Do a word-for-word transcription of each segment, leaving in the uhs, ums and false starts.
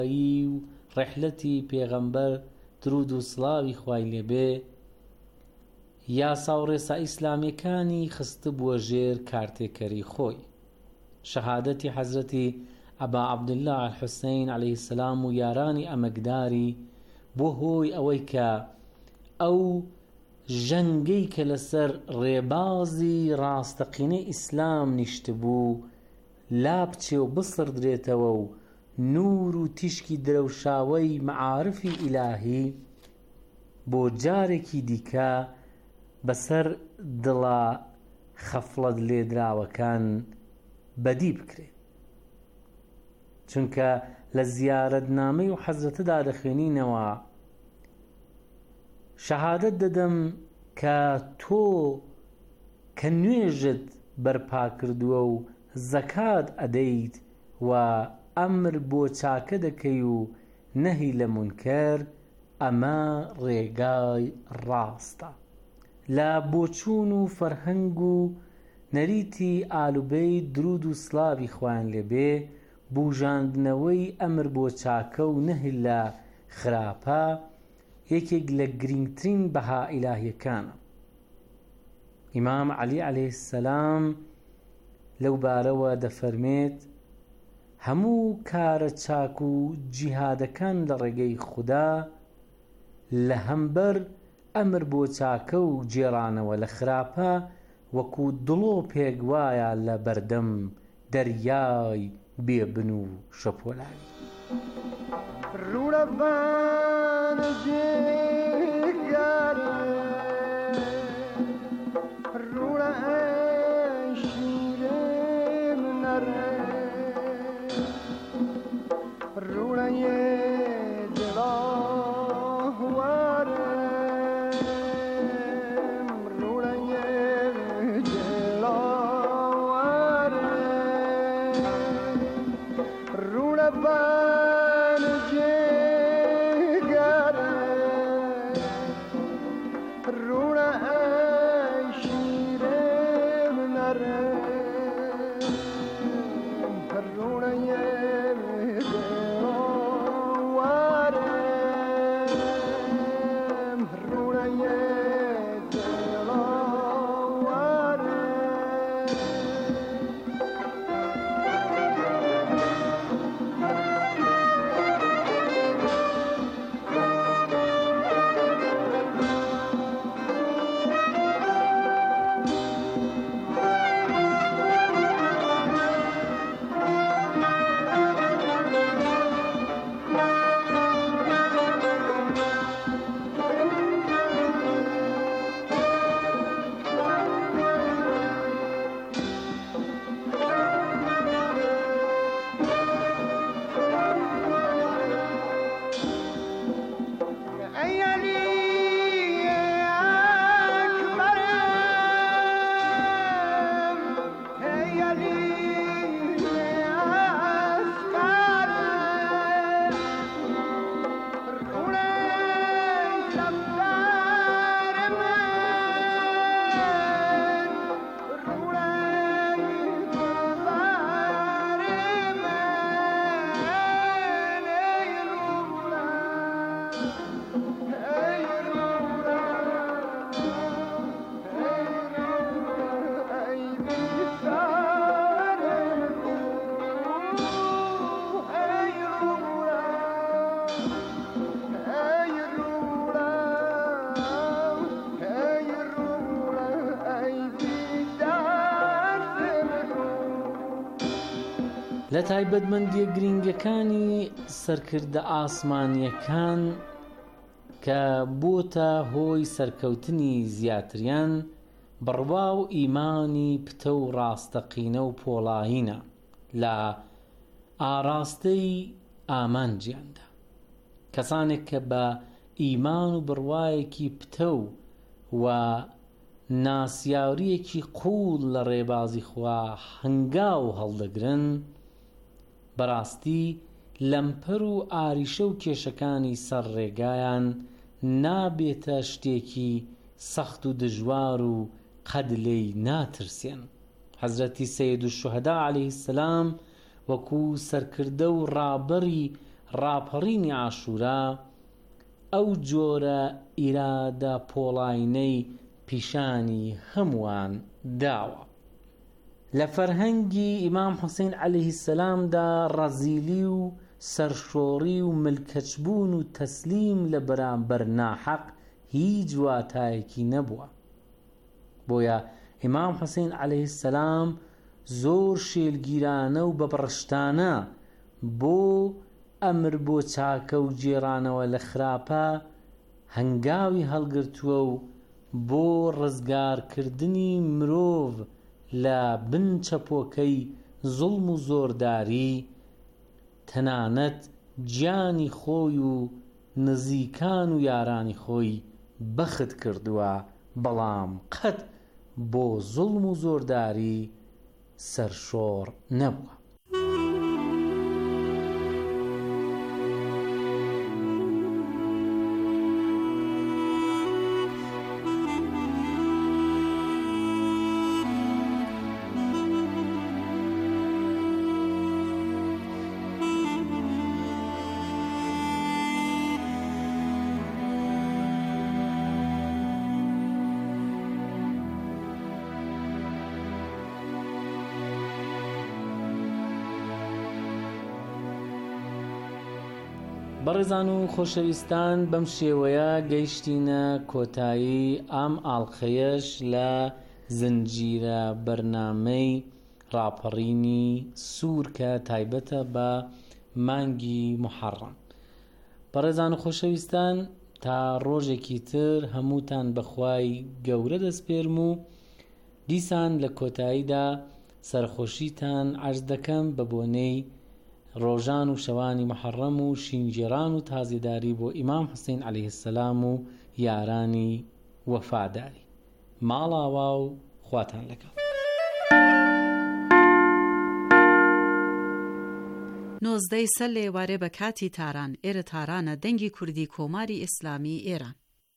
و ڕێحلەتی پێغەمبەر درود و سڵاوی خوای لێبێ یاسا و ڕێسا ئیسلامیەکانی خستە بووە ژێر کارتێکەری خۆی. شەهادەتی حەزرەتی ئەبا عەبدولله الحوسەین عەلەیهی سەلام و یارانی ئەمەکداری بۆ هۆی ئەوەی کە ئەو ژەنگەی کە لەسەر ڕێبازی ڕاستەقینەی ئیسلام نیشتبوو لا بچێ و بسڕدرێتەوە و نور و تیشکی درەوشاوەی مەعارفی ئیلاهی بۆ جارێکی دیکە بەسەر دڵە خەفڵەت لێدراوەکان بەدی بکرێت. چونکە لە زیارەتنامەی و حەزرەتەدا دەخوێنینەوە شەهادەت دەدەم کە تۆ کە نوێژت بەرپا کردووە و زەکات ئەدەیت و ئەمر بۆ چاکە دەکەی و نەهی لە مونکەر، ئەمە ڕێگای ڕاستە. لە بۆچوون و فەرهەنگ و نەریتی ئالوبەی درود و سڵاوی خوایان لێبێ بوژاندنەوەی ئەمر بۆ چاکە و نەهی لە خراپە یەکێک لە گرنگترین بەها ئیلاهیەکانە. ئیمام عەلی عەلەیهی سەلام لەو بارەوە دەفەرمێت هەموو کارە چاک و جیهادەکان لە ڕێگەی خودا لە هەمبەر ئەمر بۆ چاکە و جێڕانەوە لە خراپە وەکو دڵۆ پێگوایە لە بەردەم دەریای بێبن و شەپۆلانی. لە تایبەتمەندیە گرنگەکانی سەرکردە ئاسمانیەکان کە بۆتە هۆی سەرکەوتنی زیاتریان بڕوا و ئیمانی پتە و ڕاستەقینە و پۆڵاهینە لە ئاراستەی ئامانجیاندا. کەسانێک کە بە ئیمان و بڕوایەکی پتە و و ناسیاوریەکی قوڵ لە ڕێبازی خوا هەنگاو هەڵدەگرن بەڕاستی لەمپەر و ئاریشە و کێشەکانی سەر ڕێگایان نابێتە شتێکی سەخت و دژوار و قەد لێی ناترسێن. حەزرەتی سەید الشوهەدا عەلەیهی سەلام وەکو سەرکردە و ڕابەری ڕاپەڕینی عاشورا ئەو جۆرە ئیرادە پۆڵاینەی پیشانی هەمووان داوە. لە فەرهەنگی ئیمام حوسێن عەلەیهی سەلامدا ڕەزیلی و سەرشۆڕی و ملکەچبوون و تەسلیم لە بەرامبەر ناحەق هیچ واتایەکی نەبووە. بۆیە ئیمام حوسێن عەلەیهی سەلام زۆر شێلگیرانە و بەبڕشتانە بۆ ئەمر بۆ چاکە و جێڕانەوە لە خراپە هەنگاوی هەڵگرتووە و بۆ ڕزگارکردنی مرۆڤ لە بن چەپۆکەی زوڵم و زۆرداری تەنانەت گیانی خۆی و نزیکان و یارانی خۆی بەخت کردووە، بەڵام قەت بۆ زوڵم و زۆرداری سەرشۆڕ نەبووە. بەڕێزان و خۆشەویستان، بەم شێوەیە گەیشتینە کۆتایی ئەم ئاڵقەیەش لە زنجیرە بەرنامەی ڕاپەڕینی سوور کە تایبەتە بە مانگی موحەڕەم. بەڕێزان و خۆشەویستان، تا ڕۆژێکی تر هەمووتان بەخوای گەورە دەسپێرم و دیسان لە کۆتاییدا سەرخۆشیتان عەرز دەکەم بە بۆنەی ڕۆژان و شەوانی محەڕەم و شینجێران و تازیداری بۆ ئیمام حوسێن عەلەیهی سەلام و یارانی وەفاداری. ماڵاوا و خواتان لەگەڵ. نۆزدەی سەر لە ئێوارێ بە کاتی تاران، ئێرە تارانە دەنگی کوردی کۆماری ئیسلامی ئێران.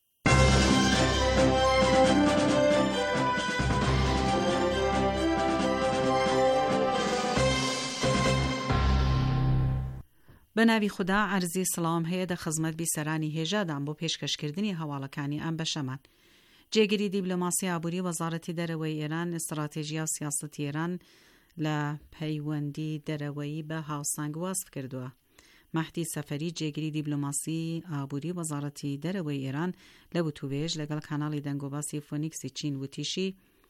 بە ناوی خوددا عەرزی سڵام هەیە دە خزمەت بیسەرانی هێژادان بۆ پێشکەشکردنی هەواڵەکانی ئەم بەشەمان. جێگیری دیبلۆماسی ئابووری وەزارەتی دەرەوەی ئێران، ئستراتێژیا و سیاسەتی ئێران لە پەیوەندی دەرەوەیی بە هاوسەنگ وەسف کردووە. مەهدی سەفەری جێگیری دیبلۆماسی ئابووری وەزارەتی دەرەوەی ئێران لە وتوبێژ لەگەڵ کاناڵی دەنگۆباسی فۆنیکسی چین وتیشی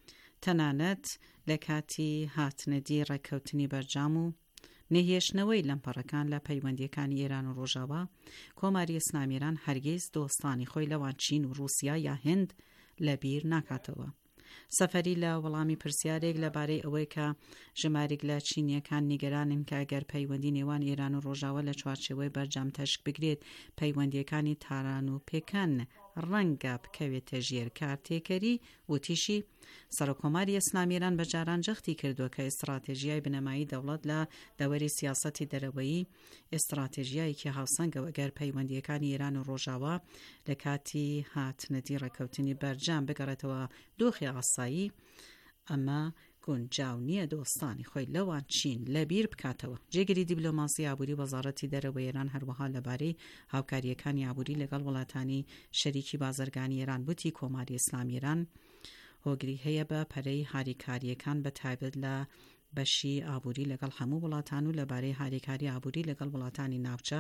تەنانەت لە کاتی هاتنەدی ڕێککەوتنی بەرجام و نەهێشتنەوەی لەمپەڕەکان لە پەیوەندیەکانی ئێران و ڕۆژاوا، کۆماری ئیسلامی ئێران هەرگیز دۆستانی خۆی لەوان چین و رووسیا یا هێند لەبیر ناکاتەوە. سەفەری لە وەڵامی پرسیارێک لەبارەی ئەوەی کە ژمارێک لە چینیەکان نیگەرانن کە ئەگەر پەیوەندی نێوان ئێران و ڕۆژاوا لە چوارچێوەی بەرجام تەشک بگرێت، پەیوەندیەکانی تاران و پێکەن ڕەنگە بکەوێتە ژێر کارتێکەری، وتیشی سەرۆکۆماری ئیسلامی ئێران بەجاران جەختی کردووە کە ئستراتێژیای بنەمایی دەوڵەت لە دەوەری سیاسەتی دەرەوەیی ئستراتێژیایەکی هاوسەنگەوە ئەگەر پەیوەندیەکانی ئێران و ڕۆژاوا لە کاتی هاتنەدی ڕێککەوتنی بەرجام بگەڕێتەوە دۆخی ئاسایی، ئەمە گونجاو نییە دۆستانی خۆی لەوان چین لەبیر بکاتەوە. جێگیری دیبلۆماسی ئابووری وەزارەتی دەرەوەی ئێران هەروەها لەبارەی هاوکاریەکانی ئابووری لەگەڵ وڵاتانی شەریکی بازرگانی ئێران وتی کۆماری ئیسلامی ئێران هۆگری هەیە بە پەرەی هاریکاریەکان بە تایبەت لە بەشی ئابووری لەگەڵ هەموو وڵاتان و لەبارەی هاریکاری ئابووری لەگەڵ وڵاتانی ناوچە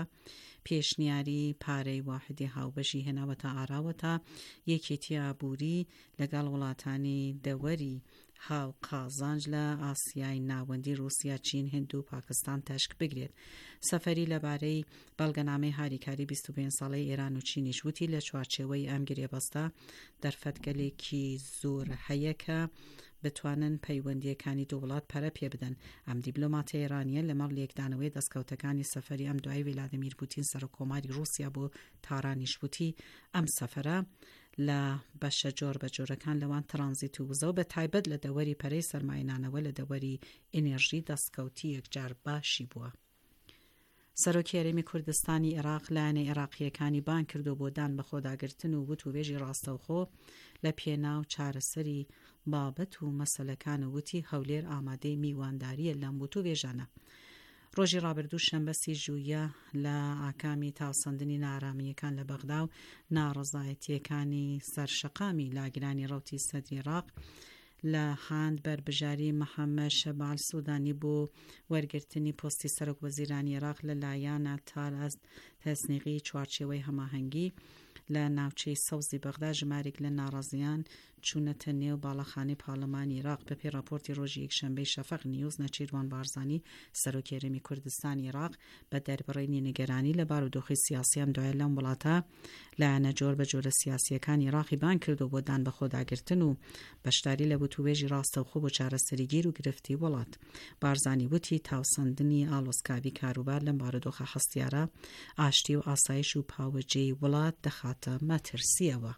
پێشنیاری پارەی واحدی هاوبەشی هێناوەتە ئاراوەتە یەکێتی ئابووری لەگەڵ وڵاتانی دەوەری هاو قازانج لە ئاسیای ناوەندی رووسیا، چین، هند و پاکستان تەشک بگرێت. سەفەری لەبارەی بەڵگەنامەی هاریکاری بیست و پێنج ساڵەی ئێران و چینیش وتی لە چوارچێوەی ئەم گرێبەستە دەرفەتگەلێکی زۆر هەیە کە بتوانن پەیوەندیەکانی دوو وڵات پەرە پێ بدەن. ئەم دیبلۆماتە ئێرانیە لەمەڕ لێکدانەوەی دەستکەوتەکانی سەفەری ئەم دوای ڤلادیمیر پوتین سەرۆکۆماری رووسیا بۆ تارانیش وتی ئەم سەفەرە لە بەشە جۆر بە جۆرەکان لەوان ترانزیت و وزە و بە تایبەت لە دەوەری پەرەی سەرمایه‌نانەوە لە دەوەری ئێنێرژی دەستکەوتی یەکجار باشی بووە. سەرۆکی هەرێمی کوردستانی عێراق لایەنە عێراقیەکانی بان کردو بۆ دان بە خۆداگرتن و وتوبێژی ڕاستەوخۆ لە پێناو چارەسەری بابەت و مەسەلەکان و وتی هەولێر ئامادەی میوانداریە لەم وتوبێژانە. ڕۆژی ڕابردوو شەمبەسی ژوویە لە ئاکامی تاوسەندنی ناڕامیەکان لە بەغدا و ناڕەزایەتیەکانی سەرشەقامی لاگرانی ڕەوتی سەدری عێراق لە هاند بربژاری محەممەد شەبال سوودانی بۆ وەرگرتنی پۆستی سەرۆک وەزیرانی عێراق لە لایەنە تاراست تەسنیقی چوارچێوەی هەماهەنگی لە ناوچەی سەوزی بەغدا ژمارێک لە ناڕازیان چوونەتە نێو باڵەخانەی پاڵەمانی عێراق بەپێی راپۆرتی ڕۆژی یەکشەمبەی شەفەق نیوز نەچیروان بارزانی سەرۆکی هەرێمی کوردستانی عێراق بە دەربڕینی نیگەرانی لە بارودۆخی سیاسی ئەم دوایە لەم وڵاتە لایەنە جۆر بە جۆرە سیاسیەکانی عێراقی بان کردو بۆ دان بەخۆداگرتن و بەشداری لە وتوبێژی ڕاستەوخۆ بۆ چارەسەریگیر و گرفتی وڵات. بارزانی وتی تاوسەندنی ئاڵۆزکاوی کاروبار لەم بارودۆخە هەستیارە ئاشتی و ئاسایش و پاوەجێی وڵات دەخاتە مەترسیەوە.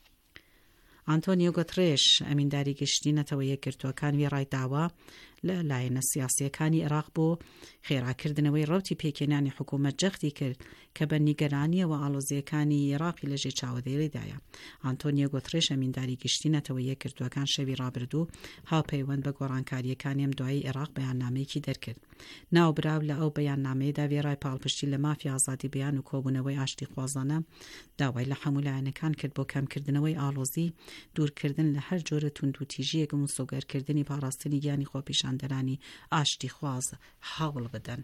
ئانتۆنیۆ گوترێش ئەمینداری گشتی نەتەوە یەکگرتووەکان وی ڕایداوە لە لایەنە سیاسیەکانی عێراق بۆ خێراکردنەوەی ڕەوتی پێکێنانی حکوومەت جەختی کرد کە بە نیگەرانیەوە ئاڵۆزیەکانی عێراقی لەژێر چاوەدێریدایە. ئانتۆنیۆ گوترێش ئەمینداری گشتی نەتەوە یەکگرتووەکان شەوی ڕابردوو هاوپەیوەند بە گۆڕانکاریەکانی ئەم دوایی عێراق بەیاننامەیەکی دەرکرد. ناوبراو لە ئەو بەیاننامەیەدا وێڕای پاڵپشتی لە مافی ئازادی بەیان و کۆبوونەوەی ئاشتی خوازانە داوای لە هەموو لایەنەکان کرد بۆ کەمکردنەوەی ئاڵۆزی، دوورکردن لە هەر جۆرە توندوتیژیەک و سۆگەرکردنی پاراستنی گیانی خۆپیشاندەرانی ئاشتی خواز هەوڵ بدەن.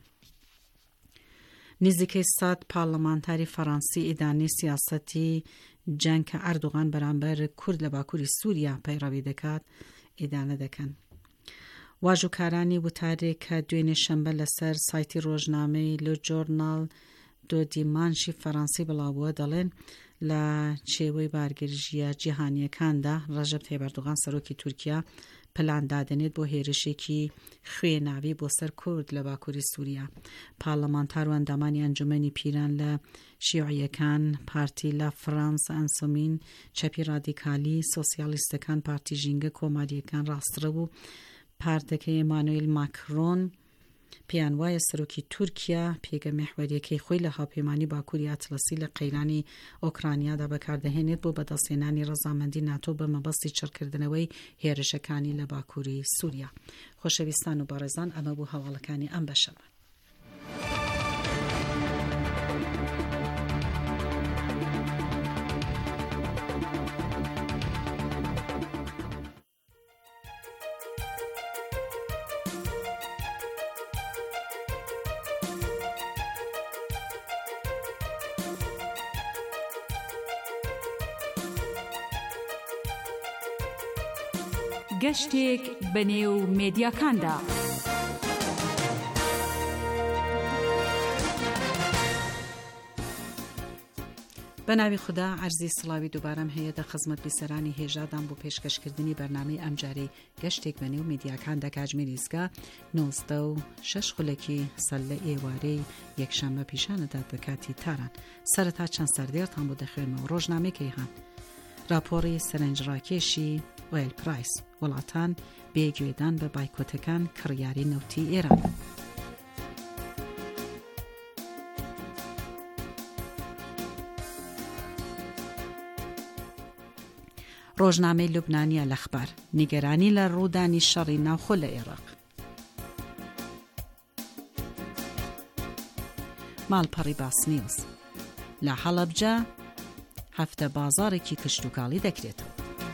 نزیکەی سەد پاڵەمانتاری فەڕەنسی ئیدانەی سیاسەتی جەنگ کە ئەردوغان بەرامبەر کورد لە باکووری سووریا پەیڕەوی دەکات ئیدانە دەکەن. واژووکارانی وتارێک کە دوێنێ شەمبە لەسەر سایتی ڕۆژنامەی لو جۆرناڵ دۆ دیمانشی فەڕەنسی بڵاوبووە دەڵێن لە چێوەی بارگرژیە جیهانیەکاندا ڕەجەب تەیب ئەردوغان سەرۆکی تورکیا پلان دادنێت بۆ هێرشێکی خوێناوی بۆ سەر کورد لە باکووری سووریا. پاڵەمانتار و ئەندامانی ئەنجومەنی پیران لە شیوعیەکان، پارتی لا فرانس ئەنسۆمین، چەپی ڕادیکالی، سۆسیالیستەکان، پارتی ژینگە کۆماریەکان ڕاسترە و پارتەکەی ئێمانوئیل ماکرۆن پێیان وایە سەرۆکی تورکیا پێگە مێحوەریەکەی خۆی لە هاوپەیمانی باکووری ئەتلەسی لە قەیرانی ئۆکرانیادا بەکاردەهێنێت بۆ بەدەستهێنانی ڕەزامەندی ناتۆ بە مەبەستی چڕکردنەوەی هێرشەکانی لە باکووری سووریا. خۆشەویستان و بەڕێزان، ئەمە بوو هەواڵەکانی ئەم بەشەمە. گەشتێک بەنێو مێدیاکاندا. بە ناوی خوددا عەرزی سڵاوی دووبارەم هەیە دە خزمەت بیسەرانی هێژادان بۆ پێشکەشکردنی بەرنامەی ئەمجارەی گەشتێک بەنێو مێدیاکاندا کاتژمێری ئیزگا نۆزدە و شەش خولەکی سەر لە ئێوارەی یەکشەممە پیشانەدات بە کاتی تاران. سەرەتا چەند سەردێڕتان بۆ دەخوێنمەوە. ڕۆژنامەی کەیهان راپۆڕی سەرنجڕاکێشی ئۆیل پرایس، وڵاتان بێگوێدان بە بایکۆتەکان کڕیاری نەوتی ئێران. ڕۆژنامەی لوبنانیا لەخبار، نیگەرانی لە ڕوودانی شەڕی ناوخۆ لە عێراق. ماڵپەڕی باس نیوز، لە هەڵەبجە هەفتە بازارێکی کشتوکاڵی دەکرێتەوە.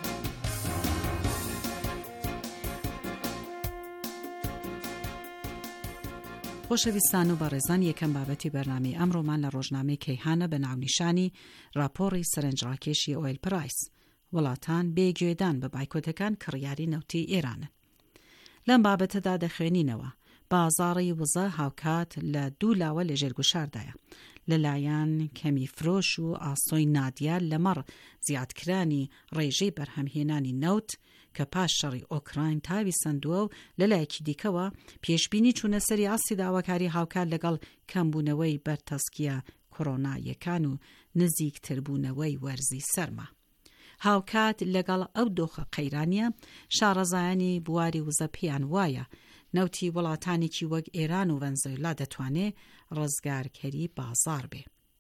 خۆشەویستان و بەڕێزان، یەکەم بابەتی بەرنامەی ئەمڕۆمان لە ڕۆژنامەی کەیهانە بە ناونیشانی راپۆڕی سەرنجڕاکێشی ئۆیل پرایس، وڵاتان بێگوێدان بە بایکۆتەکان کڕیاری نەوتی ئێرانن. لەم بابەتەدا دەخوێنینەوە بازاڕی وزە هاوکات لە دوو لاوە لە ژێرگوشاردایە لەلایەن کەمی فرۆش و ئاسۆی نادیا لەمەڕ زیادکرانی ڕێژەی بەرهەمهێنانی نەوت کە پاش شەڕی ئۆکراین تاوی سندووە و لەلایەکی دیکەوە پێشبینی چوونە سەری ئاسی داواکاری هاوکات لەگەڵ کەمبوونەوەی بەرتەسکیە کۆڕۆنایەکان و نزیکتربوونەوەی وەرزی سەرما. هاوکات لەگەڵ ئەو دۆخە قەیرانیە شارەزایانی بواری وزە پێیان وایە نەوتی وڵاتانێکی وەک ئێران و ڤەنزوێلا دەتوانێت ڕزگارکەری بازار بێ.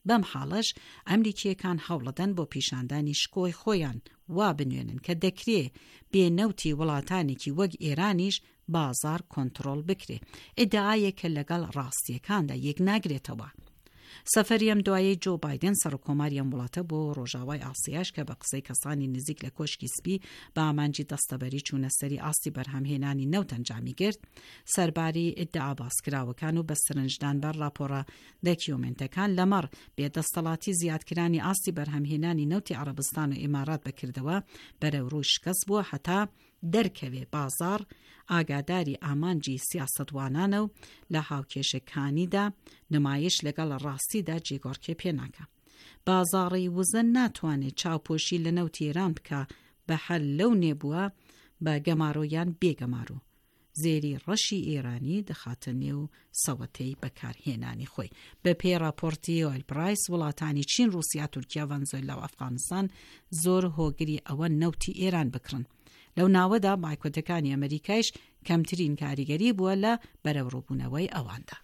بەم حاڵەش ئەمریکیەکان هەوڵەدەن بۆ پیشاندانی شکۆی خۆیان وا بنوێنن کە دەکرێ بێنەوتی وڵاتانێکی وەک ئێرانیش بازار کۆنتڕۆڵ بکرێ، ئیدعایەکە لەگەڵ ڕاستیەکاندا یەک ناگرێتەوە. سەفەری ئەم دوایەی جۆ بایدن سەرۆکۆماری ئەم وڵاتە بۆ ڕۆژاوای ئاسیاش کە بە قسەی کەسانی نزیک لە کۆشکی سپی بە ئامانجی دەستەبەری چوونە سەری ئاستی بەرهەمهێنانی نەوت ئەنجامی گرت، سەرباری ئیدعا باسکراوەکان و بە سرنجدان بەر راپۆرە دەکیۆمنتەکان لەمەڕ بێدەستەڵاتی زیادکرانی ئاستی بەرهەمهێنانی نەوتی عەرەبستان و ئیمارات بەکردەوە بەرەو ڕووی شکست بووە هەتا دەرکەوێ بازار ئاگاداری ئامانجی سیاسەتوانانە و لە هاوکێشەکانیدا نمایش لەگەڵ ڕاستیدا جێگۆڕکێ پێناکە. بازاڕی وزن ناتوانێت چاوپۆشی لە نەوتی ئێران بکە بە هەر لەو نێبووە بە گەمارۆیان بێگەمارۆ زێری ڕەشی ئێرانی دەخاتە نێو سەوەتەی بەکارهێنانی خۆی. بە پێی راپۆرتی ئۆیل پرایس وڵاتانی چین، رووسیا، تورکیا، ڤەنزوێلا و ئەفغانستان زۆر هۆگری ئەوە نەوتی ئێران بکڕن. لەو ناوەدا مایکۆتەکانی ئەمریکایش کەمترین کاریگەری بووە لە بەرەوڕووبوونەوەی ئەواندا.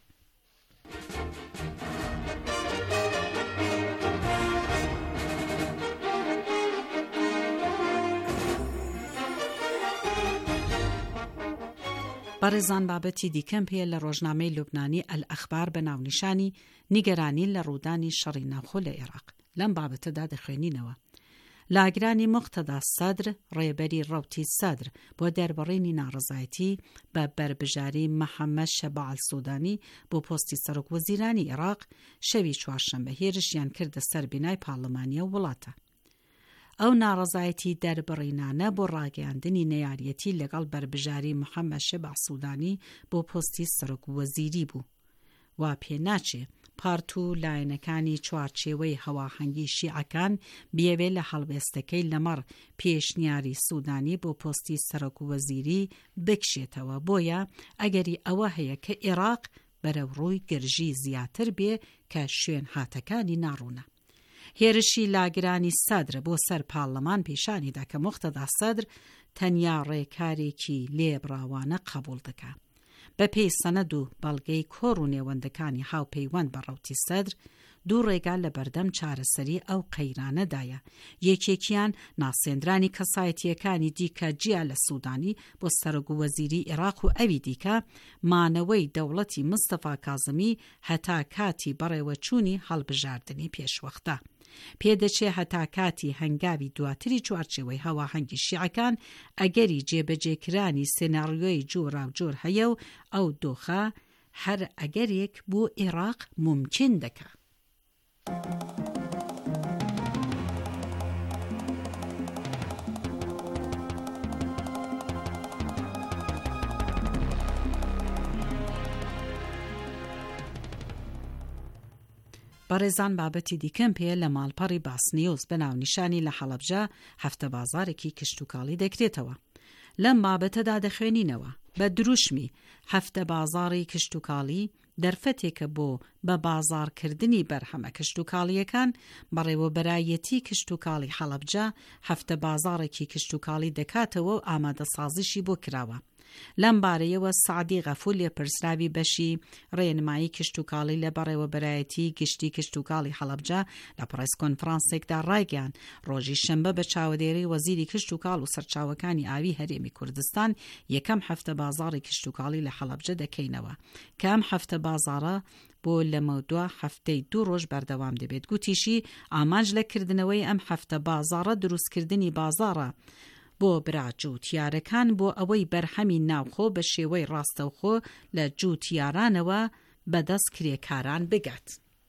بەڕێزان بابەتی دیکەم پێ لە ڕۆژنامەی لوبنانی ئەلئەخبار بە ناونیشانی نیگەرانی لە ڕوودانی شەڕی ناوخۆ لە عێراق. لەم بابەتەدا دەخوێنینەوە. لاگرانی مقتەدا سەدر ڕێبەری ڕەوتی سەدر بۆ دەربڕینی ناڕزایەتی بە بربژاری محەممەد شەباعەل سوودانی بۆ پۆستی سەرۆکوەزیرانی عێراق شەوی چوارشەممە هێرشیان کردە سەر بینای پاڵەمانیە وڵاتە. ئەو ناڕزایەتی دەربڕینانە بۆ ڕاگەیاندنی نەیاریەتی لەگەڵ بربژاری محەممەد شەباعەل سوودانی بۆ پۆستی سەرۆکوەزیری بوو. وا پێناچێ پارت و لایەنەکانی چوارچێوەی هەواهەنگی شیعەکان بیەوێ لە هەڵوێستەکەی لەمەڕ پێشنیاری سوودانی بۆ پۆستی سەرۆکوەزیری بکشێتەوە. بۆیە ئەگەری ئەوە هەیە کە عێراق بەرەو ڕووی گرژی زیاتر بێ کە شوێن هاتەکانی ناڕوونە. هێرشی لاگرانی سەدر بۆ سەر پاڵەمان پیشانیدا کە مقتەدا سەدر تەنیا ڕێکارێکی لێبڕاوانە قبول دەکا. بە پێی سەنەد و بەڵگەی کۆڕ و نێوەندەکانی هاوپەیوەند بە ڕەوتی سەدر دوو ڕێگا لە بەردەم چارەسەری ئەو قەیرانەدایە. یەکێکیان ناسێنرانی کەسایەتیەکانی دیکە جیا لە سوودانی بۆ سەرۆکوەزیری عێراق و ئەوی دیکە مانەوەی دەوڵەتی مستەفا کازمی هەتا کاتی بەڕێوەچوونی هەڵبژاردنی پێشوەختە. پێدەچێ هەتا کاتی هەنگاوی دواتری چوارچێوەی هەواهەنگی شیعەکان ئەگەری جێبەجێکرانی سێناڕیۆی جۆراوجۆر هەیە و ئەو دۆخە هەر ئەگەرێک بۆ عێراق ممکن دەکا. بەڕێزان بابەتی دیکەم پێ لە ماڵپەڕی باسنیۆز بە ناونیشانی لە حەڵەبجە هەفتە بازارێکی کشتوکاڵی دەکرێتەوە. لەم بابەتەدا دەخوێنینەوە بە دروشمی هەفتە بازاری کشتوکاڵی دەرفەتێکە بۆ بە بازارکردنی بەرهەمە کشتوکاڵیەکان بەڕێوەبەرایەتی کشتوکاڵی حەڵەبجە هەفتە بازارێکی کشتوکاڵی دەکاتەوە و ئامادەسازیشی بۆ کراوە. لەم بارەیەوە سعدی غەفور لێپرسراوی بەشی ڕێنمایی کشتوکاڵی لە بەڕێوەبەرایەتی گشتی کشتوکاڵی حەڵەبجە لە پڕێس کۆنفرانسێکدا ڕایگەیاند ڕۆژی شەمبە بە چاودێری وەزیری کشتوکاڵ و سەرچاوەکانی ئاوی هەرێمی کوردستان یەکەم هەفتە بازاری کشتوکاڵی لە حەڵەبجە دەکەینەوە کە ئەم هەفتە بازارە بۆ لەمە دووە هەفتەی دوو ڕۆژ بەردەوام دەبێت. گوتیشی ئامانج لەکردنەوەی ئەم هەفتە بازارە دروستکردنی بازارە بۆ برا جووتیارەکان بۆ ئەوەی بەرهەمی ناوخۆ بە شێوەی ڕاستەوخۆ لە جووتیارانەوە بەدەست کرێکاران بگات.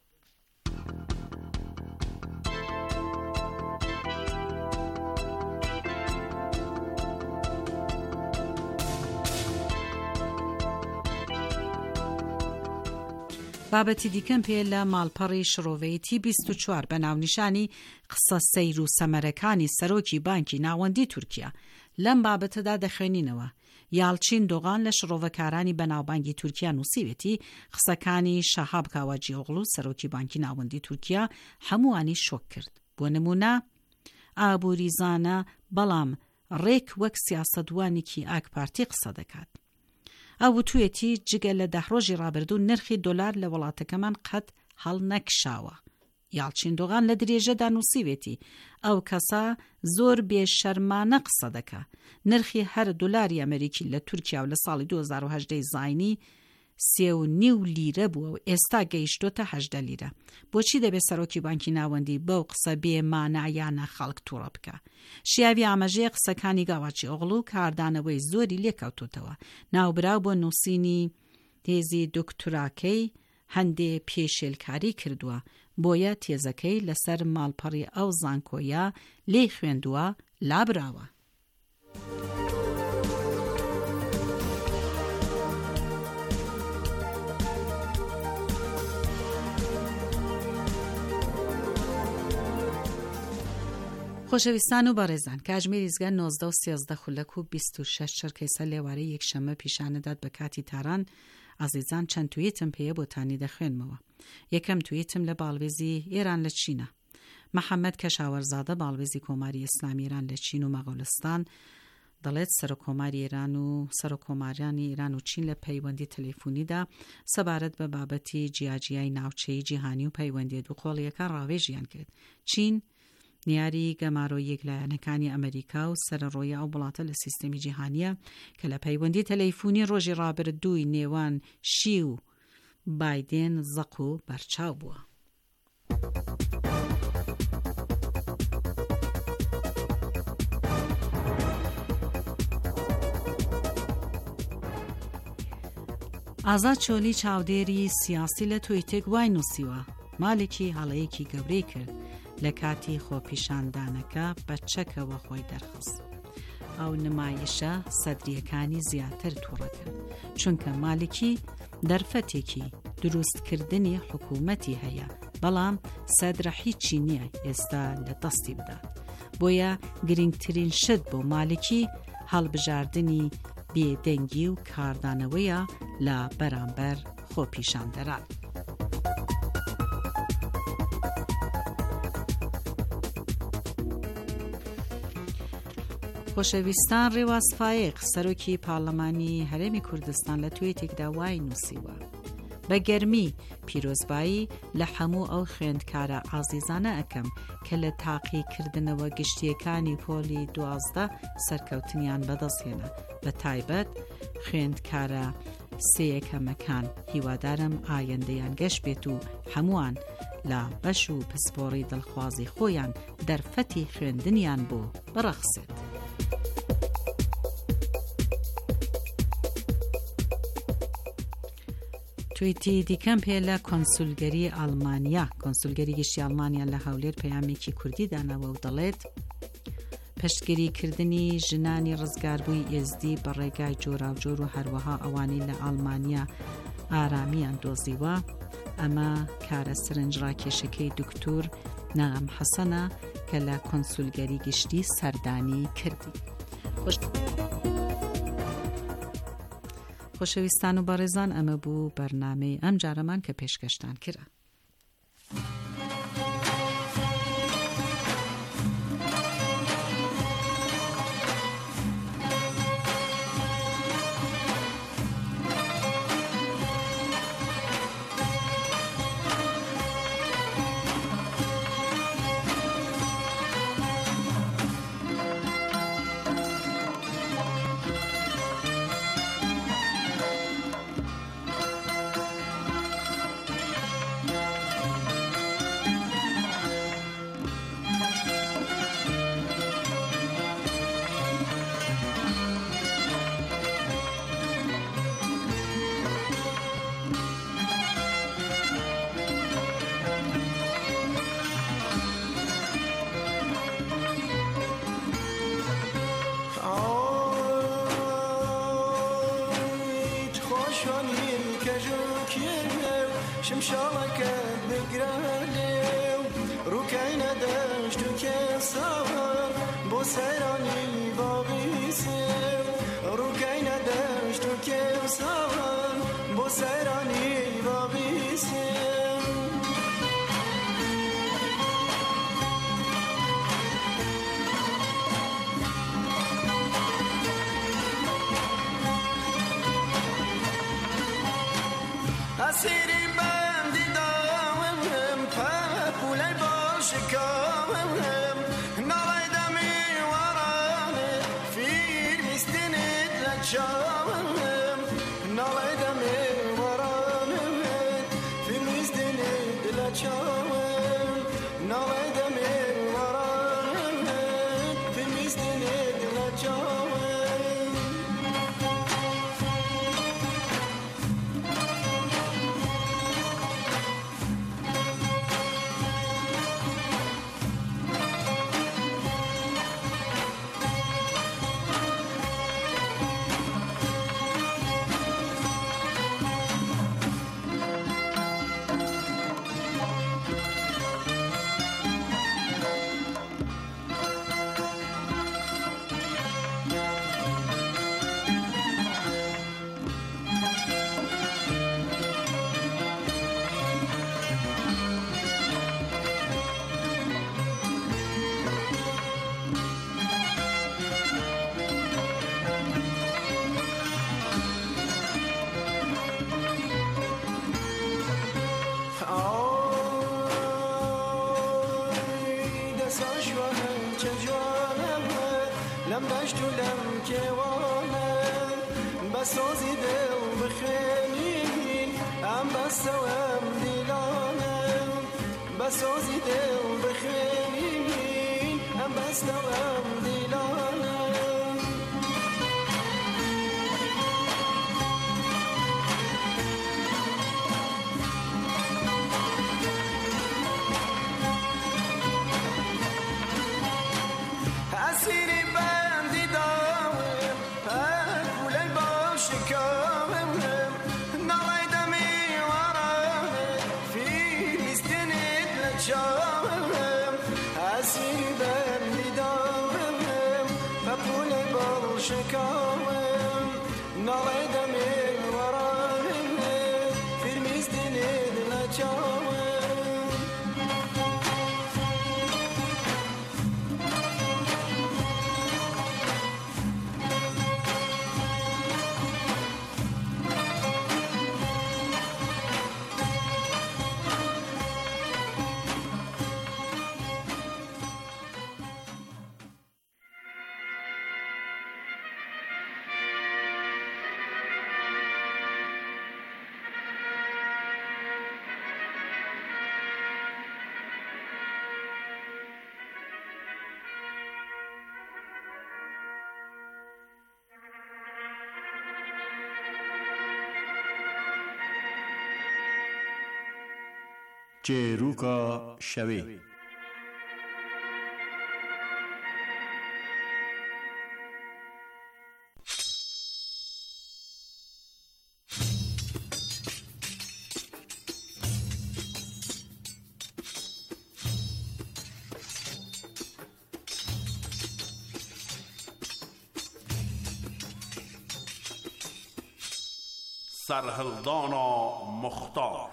بابەتی دیکەم پێ لە ماڵپەڕی شڕۆڤەیەتی بیست و چوار بە ناونیشانی قسە سەیر و سەمەرەکانی سەرۆکی بانکی ناوەندی تورکیا. لەم بابەتەدا دەخوێنینەوە. یاڵچین دۆغان لە شڕۆڤەکارانی بەناوبانگی تورکیا نووسیوێتی قسەکانی شەهاب کاواجیۆغڵو سەرۆکی بانکی ناوەندی تورکیا هەمووانی شۆک کرد. بۆ نمونە ئابووریزانە بەڵام ڕێک وەک سیاسەتوانێکی ئاک پارتی قسە دەکات. ئەو توێتی جگە لە دەهڕۆژی ڕابردوو نرخی دۆلار لە وڵاتەکەمان قەت هەڵ نەکشاوە. یاڵچین دۆغان لە درێژەدا نووسیوێتی ئەو کەسە زۆر بێشەرمانە قسە دەکا. نرخی هەر دۆلاری ئەمریکی لە تورکیا و لە ساڵی دوو هەزار و هەژدە زاینی سێ و نیو لیرە بووە و ئێستا گەیشتۆتە هەژدە لیرە. بۆچی دەبێت سەرۆکی بانکی ناوەندی بەو قسە بێمانایانە خەڵک تووڕە بکە؟ شیاوی ئاماژەیە قسەکانی گاواچی ئۆغڵ و کاردانەوەی زۆری لێکەوتوتەوە. ناوبراو بۆ نووسینی تێزی دکتوراکەی هەندێ پێشێلکاری کردووە، بۆیە تێزەکەی لەسەر ماڵپەڕی ئەو زانکۆیە لێ خوێندووە لابراوە. خۆشەویستان و بەڕێزان، کاتژمێری زگە نۆزدە و سێزدە خولەک و بیست و شەش چرکەیسە لێوارەی یەکشەمە پیشانەدات بە کاتی تاران. ئازیزان، چەند تویتم پێیە بۆتانی دەخوێنمەوە. یەکەم تویتم لە باڵوێزی ئێران لە چینە. محەممەد کەشاوەرزادە باڵوێزی کۆماری ئیسلامی ئێران لە چین و مەغۆلستان دەڵێت سەرۆکۆماری ئێران و سەرۆکۆماریانی ئێران و چین لە پەیوەندی تەلەفۆنیدا سەبارەت بە بابەتی جیاجیای ناوچەی جیهانی و پەیوەندی دووقۆڵیەکان ڕاوێژیان کرد. چین نیاری گەمارۆ یەکلایەنەکانی ئەمریکا و سەرڕۆیە ئەو وڵاتە لە سیستەمی جیهانیە کە لە پەیوەندی تەلەفۆنی ڕۆژی ڕابردووی نێوان شی و بایدێن زەق و بەرچاو بووە. ئازاد چۆلی چاودێری سیاسی لە تویتێک وای نووسیوە مالێکی هەڵەیەکی گەورەی کرد لە کاتی خۆپیشاندانەکە بە چەکەوە خۆی دەرخست. ئەو نمایشە سەدریەکانی زیاتر تووڕە کرد، چونکە مالکی دەرفەتێکی دروستکردنی حکوومەتی هەیە، بەڵام سەدرە هیچی نییە ئێستا لە دەستی بدات. بۆیە گرنگترین شت بۆ مالکی هەڵبژاردننی بێدەنگی و کاردانەوەیە لە بەرامبەر خۆپیشاندەران. خۆشەویستان، ڕێواز فایق سەرۆکی پاڵەمانی هەرێمی کوردستان لە تویتێکدا وای نووسیوە بە گەرمی پیرۆزبایی لە هەموو ئەو خوێندکارە ئازیزانە ئەەکەم کە لە تاقیکردنەوە گشتیەکانی پۆلی دوازدە سەرکەوتنیان بەدەستهێنا، بە تایبەت خوێندکارە سێیەکەمەکان. هیوادارم ئایندەیان گەشت بێت و هەمووان لە بەش و پسپۆڕی دڵخوازی خۆیان دەرفەتی خوێندنیان بۆ بڕەخسێت. تویتی دیکەم پێ لە کۆنسولگەری ئەڵمانیا کۆنسولگەری گشتی ئەڵمانیا لە هەولێر پەیامێکی کوردی داناوە و دەڵێت پشتگیریکردنی ژنانی ڕزگاربووی ئێزدی بە ڕێگای جۆراوجۆر و هەروەها ئەوانی لە ئەڵمانیا ئارامیان دۆزیوە. ئەمە کارە سرنجڕاکێشەکەی دکتۆر نەغەم حەسەنە کە لە کۆنسولگەری گشتی سەردانی کردی. خۆشەویستان و بەڕێزان، ئەمە بوو بەرنامەی ئەم جارەمان کە پێشکەشتان کرا. شمشالك بقراليو ركعنا دشت كسار بوسيراني باغيسيو ركعنا دشت كسار بوسيراني باغيسيو أسيري بندي داوم فاقولا باشکم نویدمی ورانه فیر میستنید لچام نویدمی ورانه فیر میستنید لچام نویدمی ورانه فیر میستنید لچام لم دشت و لم كوانم بسوزي دل بخينين ام بسوام دلانم بسوزي دل بخينين ام بسوام دلانم اسيري شكاوم نويدمي ورانه في المستند لجاوم چێرووکە شەوێ سرهلدانا مختار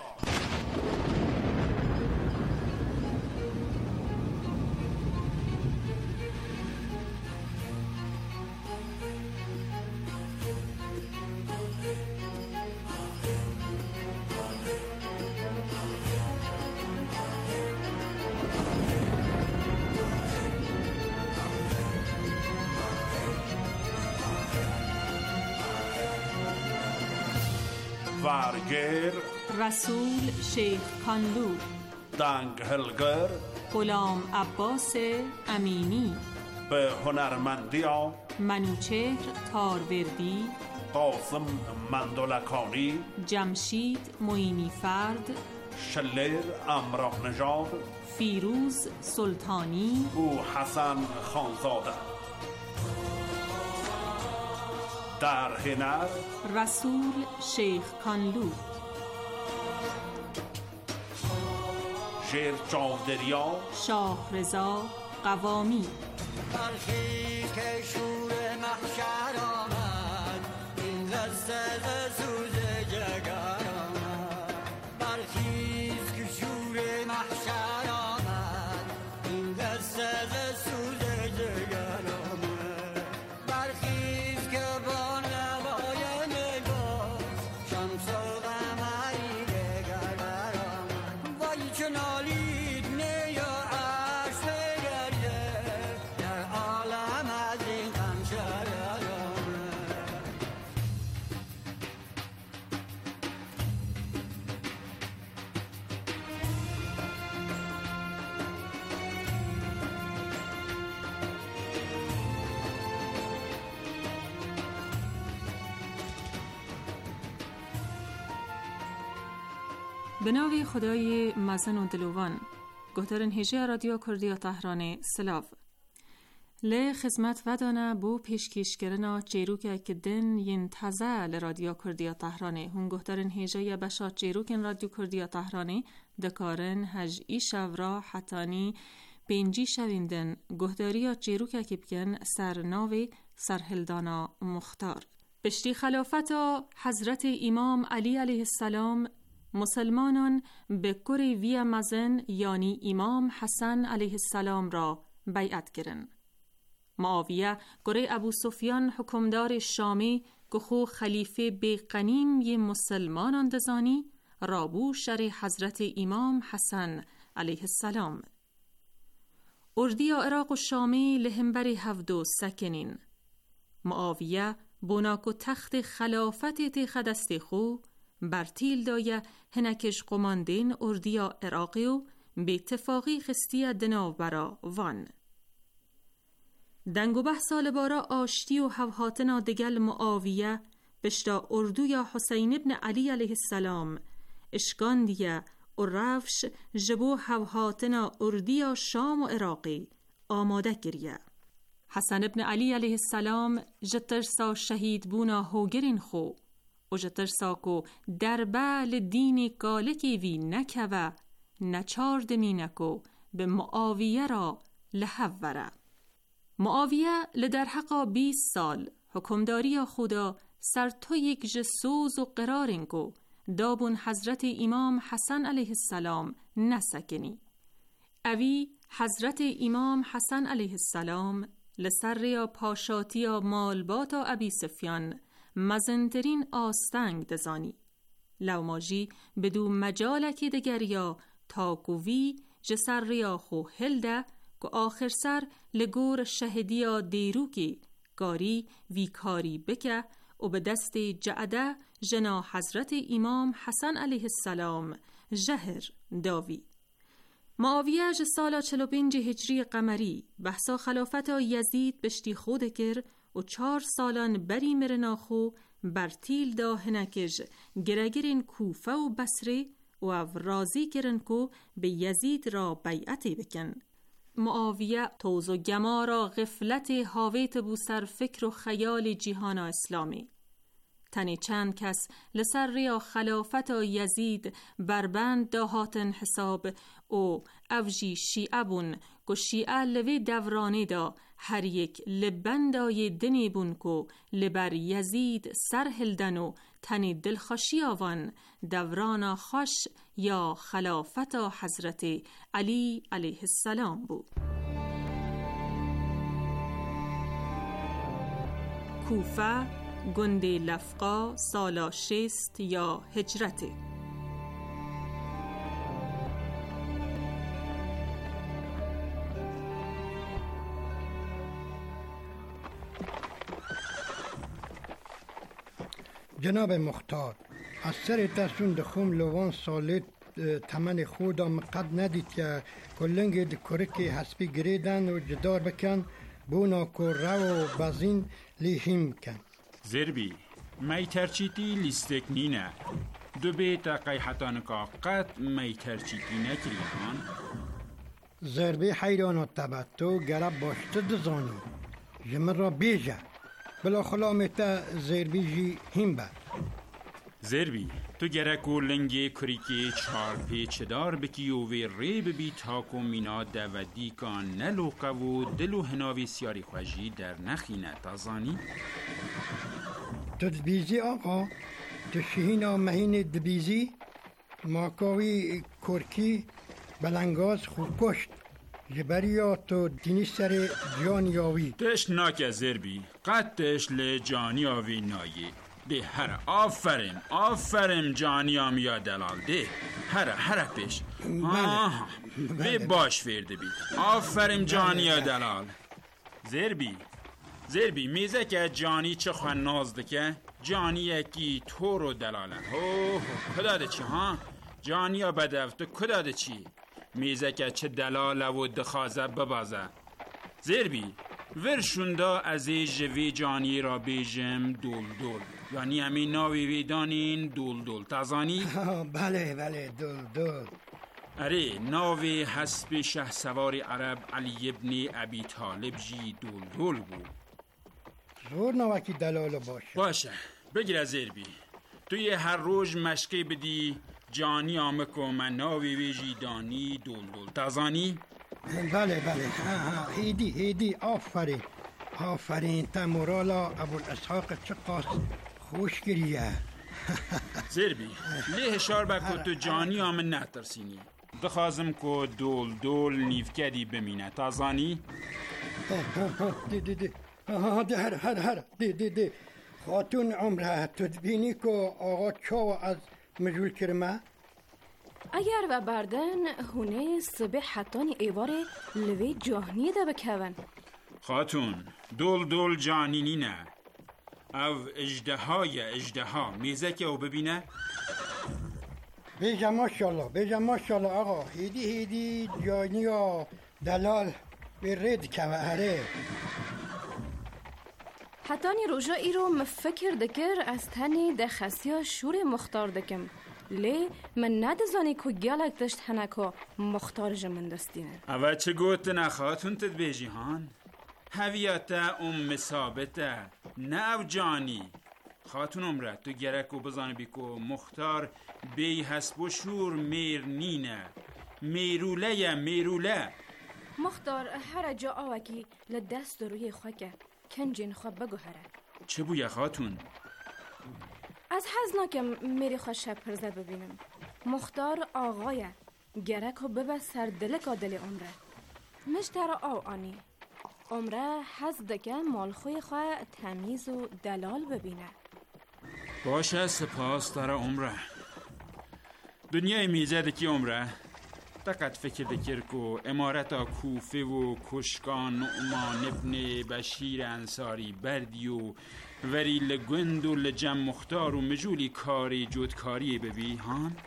وارگر رسول شیخ کانلو دنگ هلگر غلام عباس امینی به هنرمندی منوچهر تاروردی قاسم مندلکانی جمشید معینی فرد شلر امراه نژاد فیروز سلطانی او حسن خانزاده در هنر رسول شیخ کانلو شیر چاودریا شاه رضا قوامی برخیز که شور محشر آمد این لذت سوز جگر آمد برخیز که شور محشر آمد این لذت سوز جگر آمد برخیز که با نوای نگاز شمس و قمری دگر برآمد وای چه نالید نی و به نام خدای مزن و دلوان گهدارن هیجه رادیو کردی تهران سلاف لی خدمت ودانه بو پیشکشکرنا چیروک که دن ین تازه لرادیو کردی تهران هون گهدارن هیجه بشا چیروکن رادیو کردی تهران دکارن هج ای شورا حتانی پنجی شویندن گهداریا چیروک که بکن سرناوی سرهلدانا مختار بشتی خلافت حضرت امام علی علیه السلام مسلمانان به کری وی مزن یعنی امام حسن علیه السلام را بیعت گرن. معاویه گره ابو سفیان حکمدار شامی گخو خلیفه به قنیم ی مسلمانان دزانی رابو شر حضرت امام حسن علیه السلام. اردی عراق و شامی لهمبر هفدو سکنین. معاویه بناک و تخت خلافت تی خدست خو برتیل دایه هنکش قماندین اردیا عراقی و به اتفاقی خستی دناو برا وان. دنگو به سال بارا آشتی و هوهاتنا دگل معاویه بشتا اردویا حسین ابن علی علیه السلام اشکاندیه و رفش جبو هوهاتنا اردیا شام و عراقی آماده گریه. حسن ابن علی علیه السلام جترسا شهید بونا هوگرین خو و جترسا کو دربال دین کالکی وی نکوه نچارد مینکو به معاویه را لحوره. معاویه لدر حقا بیست سال حکمداری خدا سر تو یک جسوز و قرارنگو دابون حضرت امام حسن علیه السلام نسکنی. اوی حضرت امام حسن علیه السلام لسر یا پاشاتی یا مالبات و ابی سفیان مزنترین آستنگ دزانی. لوماجی بدو مجالکی دگریا تا کووی جسر یا خو هلده که آخر سر لگور شهدیا دیروکی گاری وی کاری بکه و به دست جعده جنا حضرت امام حسن علیه السلام جهر داوی. معاویه ج سالا چل و پنج هجری قمری بحثا خلافت یزید بشتی خود کر و چار سالان بری مرناخو برتیل دا هنکج گرگرین کوفه و بسره و او رازی کرن کو به یزید را بیعتی بکن. معاویه توز و گمارا غفلت حاویت بو سر فکر و خیال جیهان اسلامی. تنی چند کس لسر ریا خلافت یزید بربند داهاتن حساب او اوجی شیعه بون که شیعه لوی دورانی دا هر یک لبندای دنی بون که لبر یزید سر هلدن و تنی دلخوشی آوان دورانا خوش یا خلافت حضرت علی علیه السلام بود. کوفه گنده لفقا سالا شست یا هجرته. جناب مختار از سر ترسون دخوم لوان سالت تمن خودم قد ندید که کلنگ کرکی حسبی گریدن و جدار بکن بونا که رو و بازین لیهیم کن. زربی می ترچیتی لیستک نینه دو بیت قیحتان که قد می ترچیتی نکری هان زربی حیران و تبتو گرب باشته دزانی جمن را بیجه بلا خلامتا زربی جی هم با زربی تو گرکو لنگی کریکی چار پیچ دار بکی و وی ری ببی تاکو مینا دودی کان نلو قو دلو هناوی سیاری خوشی در نخینه تازانی تو دبیزی آقا تو شهینا مهین دبیزی ماکاوی کرکی بلنگاز خوب کشت جبریا تو دینی سر جانی آوی تش ناکه زربی قد تش لی جانی آوی نایی ده هر آفرین آفرین جانی آمیا دلال ده هر هر پیش آه به باش فرده بی آفرین جانی دلال زربی زربی میزه که جانی چه خواه نازده که جانی یکی تو رو دلاله اوه کداده چی ها جانی ها بدفت کداده چی میزه که چه دلاله و دخازه ببازه زربی ورشوندا از جوی جانی را بیجم دول دول، یعنی همین ناوی ویدانین دول دول تازانی؟ بله بله دول دول. اره ناوی حسب شه سوار عرب علی ابن ابی طالب جی دول دول بود. زور نوکی دلال باشه. باشه بگیر از اربی، توی هر روز مشقی بدی جانی آمکو من ناوی ویجی دانی دول دول تازانی؟ بله بله ها ها هیدی هیدی آفرین آفرین تا مورالا ابو الاسحاق چقاس خوش گریه. زربی لی هشار بکو تو جانی آمن نترسینی، دخوازم که دول دول نیفکدی بمینه تازانی؟ دی دی دی دی هر هر هر دی دی دی خاتون عمره تدبینی که آقا چاو از مجول کرمه؟ اگر و بردن هونه صبح حتانی ایواره لوی جهنی ده بکون. خاتون دول دول جانینی نه او اجدهای اجدها میزه که او ببینه؟ بیجا ماشالله بیجا ماشالله آقا هیدی هیدی جانی ها دلال به رد که اره. حتانی روژا ای رو مفکر دکر از تنی ده خسیا شور مختار دکم، لی من ندزانی که گلک دشت هنکو مختار جمن دستینه. اوه چه گوت نه خاتون تد بیجی هان؟ هویاتا ام ثابته نه او جانی. خاتون عمره تو گرکو بزانه بیکو مختار بی حسب و شور میر نینه میروله یا میروله. مختار هر جا آوکی لدست روی خوکه کنجین خواب بگو هره. چه بویه خاتون؟ از حزناکم میری خواه شب پرزه ببینم. مختار آقایه گرکو ببه سر دلکا دل عمره مشتر آو آنی عمره حز دکه مالخوی خواه تمیز و دلال ببینه. باشه سپاس داره عمره. دنیای میزه دکی عمره دقت فکر دکر کو امارتا کوفه و کشکان نعمان ابن بشیر انصاری بردی و وری لگند و لجم مختار و مجولی کاری جودکاری ببی هان؟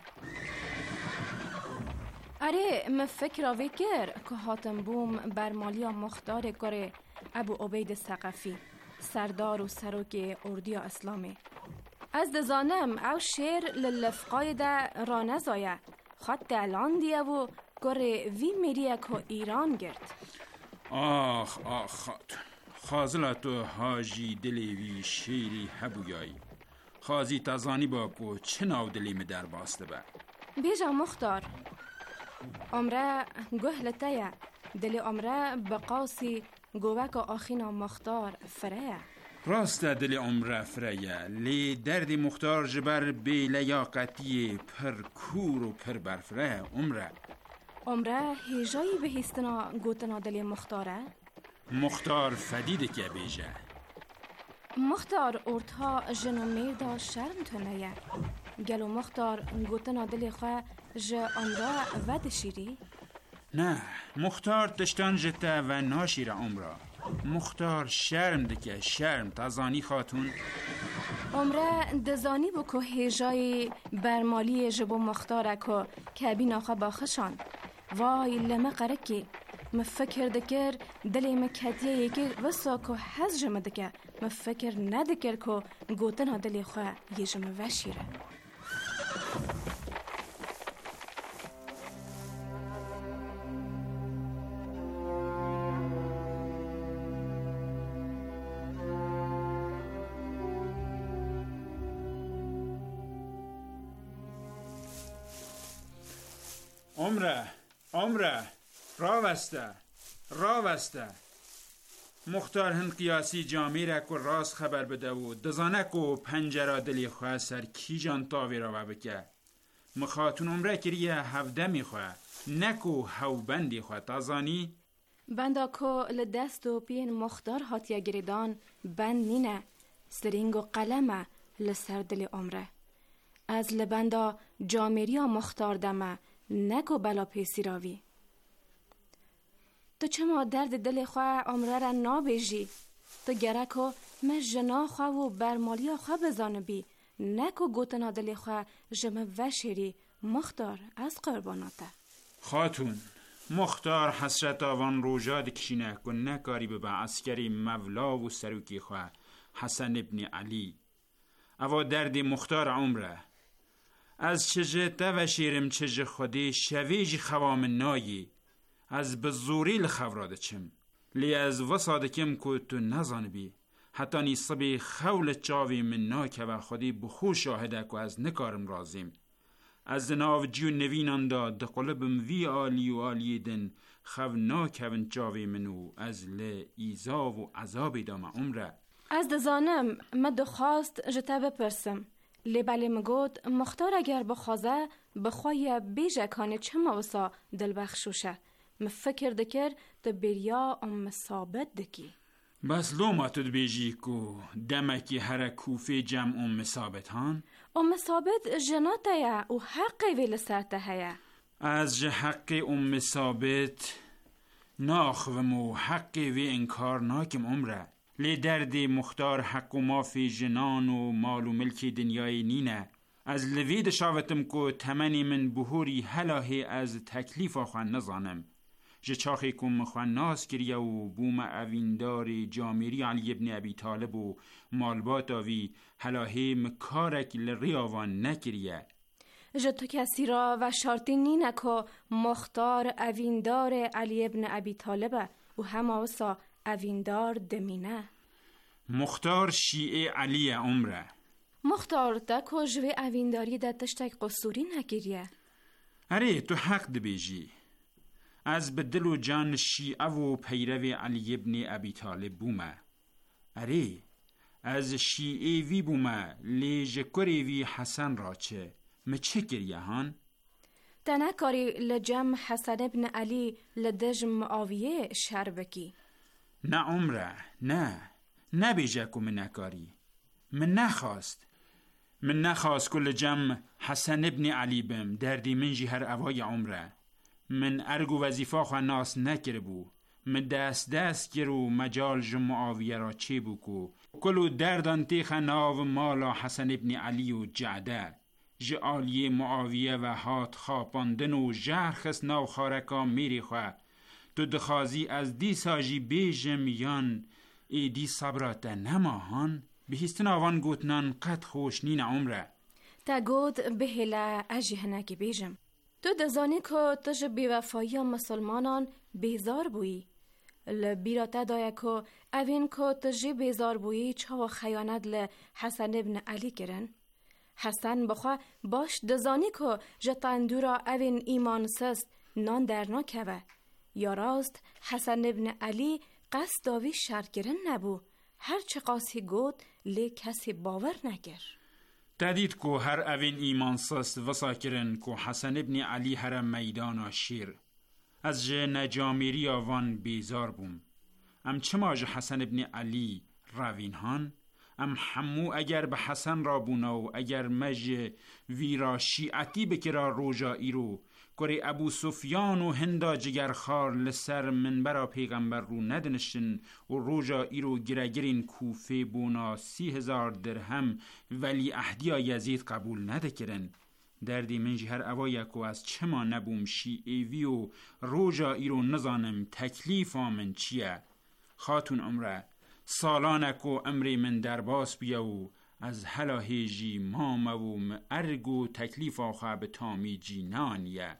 اره مفکر آوی گر که حاتم بوم برمالیا مختار کره ابو عبید ثقفی سردار و سروک اردیا اسلامی. از دزانم او شیر للفقای ده را نزایه خط دلان دیه و گره وی میریه که ایران گرد. آخ آخ خاتون خازلاتو حاجی دلیوی شیری هبویایی خازی تازانی با کو چه ناو دلیم در باسته با بیجا مختار عمره گهلتیه دلی عمره بقاسی گوک آخینا مختار فریه. راست دل عمره فریه لی درد مختار جبر بی لیاقتی پر کور و پر برفره عمره. عمره هیجایی به هستنا گوتنا دلی مختاره؟ مختار فدیده که بیجه مختار ارتها جنو میردا شرم تنیه گلو مختار گوتنا دلی خواه جه آندا ود شیری؟ نه مختار تشتان جته و ناشیره عمره. مختار شرم دکه شرم تازانی خاتون. عمره دزانی بو که هیجای برمالی جبو مختاره که کبی ناخوا باخشان وای لما قرکی مفکر دکر دلی مکتیه یکی وسا که حز جمع دکه مفکر ندکر که گوتنا دلی خواه یه جمع وشیره. عمره عمره راوسته راوسته مختار هن قیاسی جامی را که راست خبر بده و دزانه که پنجره دلی خواه سر کی جان تاوی را بکه مخاتون عمره کریه هفده میخواه نکو هوبندی خواه تازانی؟ بندا که لدست و پین مختار هاتیا گریدان بند نینه سرینگ و قلمه لسر دل عمره از لبندا جامیریا مختار دمه نکو بلا پیسی راوی. تو چما درد دل خواه عمره را نابیجی تو گرکو من جنا خواه و برمالیا خواه بزانه بی نکو گوتنا دل خواه جمع وشیری مختار از قرباناته. خاتون مختار حسرت آوان روژاد کشینه کن نکاری به عسکری مولا و سروکی خواه حسن ابن علی. اوا درد مختار عمره از چجه تا و شیرم چجه خودی شویجی خوام نایی از بزوری لخوراده چم لی از وصادکم که تو نزان بی حتی نیصبی خول چاوی من ناکه و خودی بخو شاهده که از نکارم رازیم از ناو جیو نوینان دا دقلبم وی آلی و آلی دن خو ناکون چاوی منو از لی ایزا و عذابی دام عمره. از دزانم ما دخواست جتا بپرسم لی بلی مگود مختار اگر بخوازه بخواه بیجه کانه چه موسا دل بخشوشه مفکر دکر تا بریا ام ثابت دکی. بس لو ما تد بیجی کو دمکی هر کوفی جمع ام ثابت هان؟ ام ثابت جناته یا و حقی وی لسرته هیا. از جه حقی ام ثابت ناخوم و حقی وی انکار ناکم عمره لی دردی مختار حق و مافی جنان و مال و ملکی دنیای نینه از لوید شاوتم کو تمنی من بهوری هلاهی از تکلیف آخوان نزانم جه چاخی کم خوان ناس کریه و بوم اویندار جامیری علی ابن ابی طالب و مالبات آوی هلاهی مکارک لری آوان نکریه جه تو کسی را و شرطی نینه که مختار اویندار علی ابن ابی طالبه و همه وسا اویندار دمینه. مختار شیعه علی عمره مختار دا که جوی اوینداری دا تشتک قصوری نگیریه. اره تو حق دبیجی از بدل و جان شیعه و پیرو علی ابن ابی طالب بومه اره از شیعه وی بومه لی جکری وی حسن را چه مچه گریه هان؟ تنکاری لجم حسن ابن علی لدج معاویه شر بکی. نه عمره نه نه بیجه که من نکاری من نخواست من نخواست کل جمع حسن ابن علی بم دردی من جی هر اوای عمره من ارگو وظیفه خواه ناس نکر بو من دست دست گرو مجال جم معاویه را چه بو کو کلو دردان تیخ ناو مالا حسن ابن علی و جعده جعالی معاویه و هات خاپاندن و جرخس ناو خارکا میری خواه تو دخوازی از دی ساجی بیجم یان ای دی صبرات نماهان بهیستن آوان گوتنان قد خوش نین عمره تا گود بهلا اجیه نکی بیجم تو دزانی که تج بیوفایی مسلمانان بیزار بویی لبیراته دایه که اوین که تج بیزار بویی چاو خیانت لحسن ابن علی کرن حسن بخواه باش دزانی که جتاندورا اوین ایمان سست نان در نکوه یا راست حسن ابن علی قصد داوی شرکرن نبو هر چه قاسی گود لی کسی باور نگر تدید که هر اوین ایمان سست وصا کرن که حسن ابن علی هر میدان شیر از جه نجامیری آوان بیزار بوم ام چما جه حسن ابن علی راوین هان ام همو اگر به حسن را بوناو اگر مجه ویرا شیعتی بکرا روژایی رو کره ابو سفیان و هندا جگرخار لسر منبرا پیغمبر رو ندنشن و روژایی رو گرگرین کوفه بونا سی هزار درهم ولی اهدیا یزید قبول ندکرن دردی منجی هر اوایکو از چما نبوم شیعوی و روژایی رو نزانم تکلیف آمن چیه خاتون عمره سالانکو امری من در باس بیاو از هلا هیجی ماموم ارگو تکلیف آخوا به تامی جی نانیه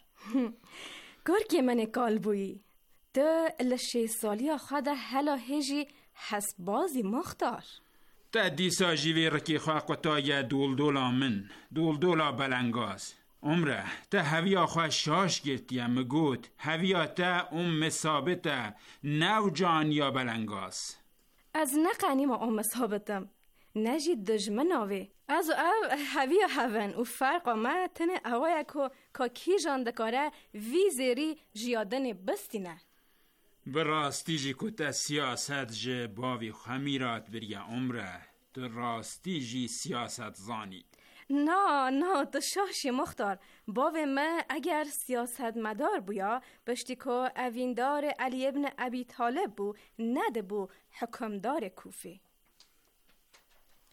گرگی من کال بویی تو لشه سالی آخوا در هلا هیجی حس بازی مختار تا دیسا جیوی رکی خواه قطای دول دولا من دول دولا بلنگاز عمره تا هویا خواه شاش گرتیم مگوت هویا تا ام ثابته نو جان یا بلنگاز از نقنی ما ام ثابتم نجی دجمن آوه از او هویا هون و فرق ما تنه اوه که که کی جان دکاره وی زیری جیادن بستینه براستی جی کتا سیاست جه باوی خمیرات بریا عمره تو راستی جی سیاست زانی نه نه تو شاشی مختار باوی من اگر سیاست مدار بویا بشتی که اویندار علی ابن ابی طالب بو نده بو حکمدار کوفه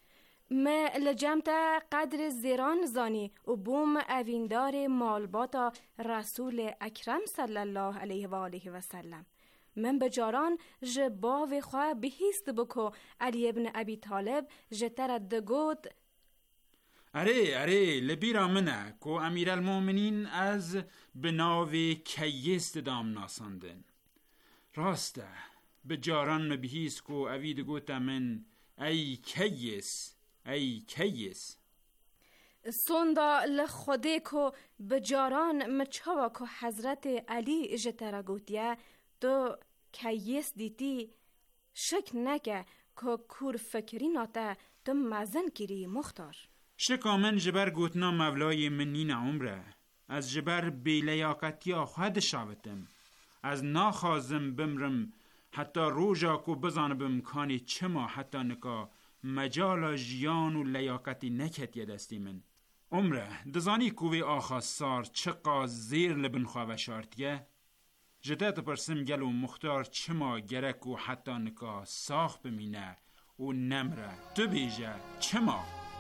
ما لجمتا قدر زیران زانی و بوم اویندار مالباتا رسول اکرم صلی الله علیه و آله و سلم. من بجاران جبا و خواه بهیست بکو علی ابن ابی طالب جتر دگود اره اره لبیرا منه که امیر المومنین از بناوی کیست دام ناساندن. راسته بجاران مبهیست که اوید گوتا من ای کیس ای کیس سوندا لخوده که بجاران مچاوا که حضرت علی جتر گوتیه تو کیس دیتی شک نکه که کور فکری ناته تو مزن کری مختار. شکا من جبر گوتنا مولای منین عمره از جبر بیلیاقتی خود شاوتم از ناخازم بمرم حتی روژا کو بزان بمکانی چما حتی نکا مجالا جیان و لیاقتی نکت یدستی من عمره دزانی کوی آخا سار چقا زیر لبن خواه شارتیه جدت پرسم گلو مختار چما گرک و حتی نکا ساخ بمینه و نمره تو بیجه چما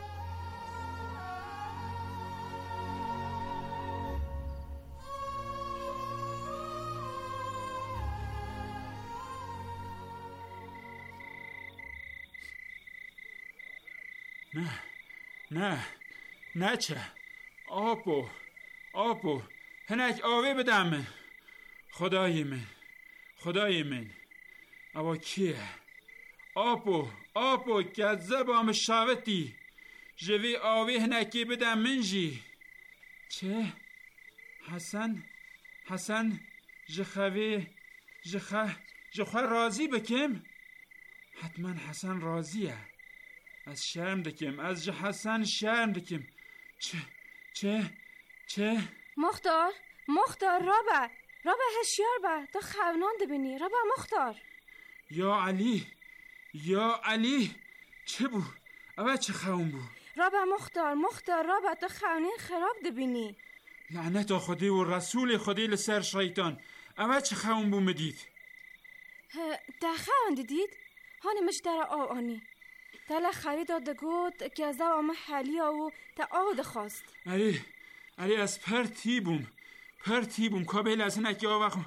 نه نه نه چه آپو آپو هنک آوه بدم خدای من خدای من اوا کیه آپو آپو کذب آم شاوتی جوی آوه هنکی بدم من جی چه حسن حسن جخوی جخه جخوه راضی بکم حتما حسن راضیه از شرم دکم از جه حسن شرم دکم چه چه چه مختار مختار رابع رابع هشیار با تو خونان دبینی رابع مختار یا علی یا علی چه بو اوه چه خون بو رابع مختار مختار رابع تو خونین خراب دبینی لعنت خودی و رسول خودی لسر شیطان اوه چه خون بو مدید تا خون دیدید هانی مشتر آو آنی تلا خرید داده گود که از آمه حالی و تا آده خواست علی علی از پر تیبوم پر تیبوم کابل از نکی آوخم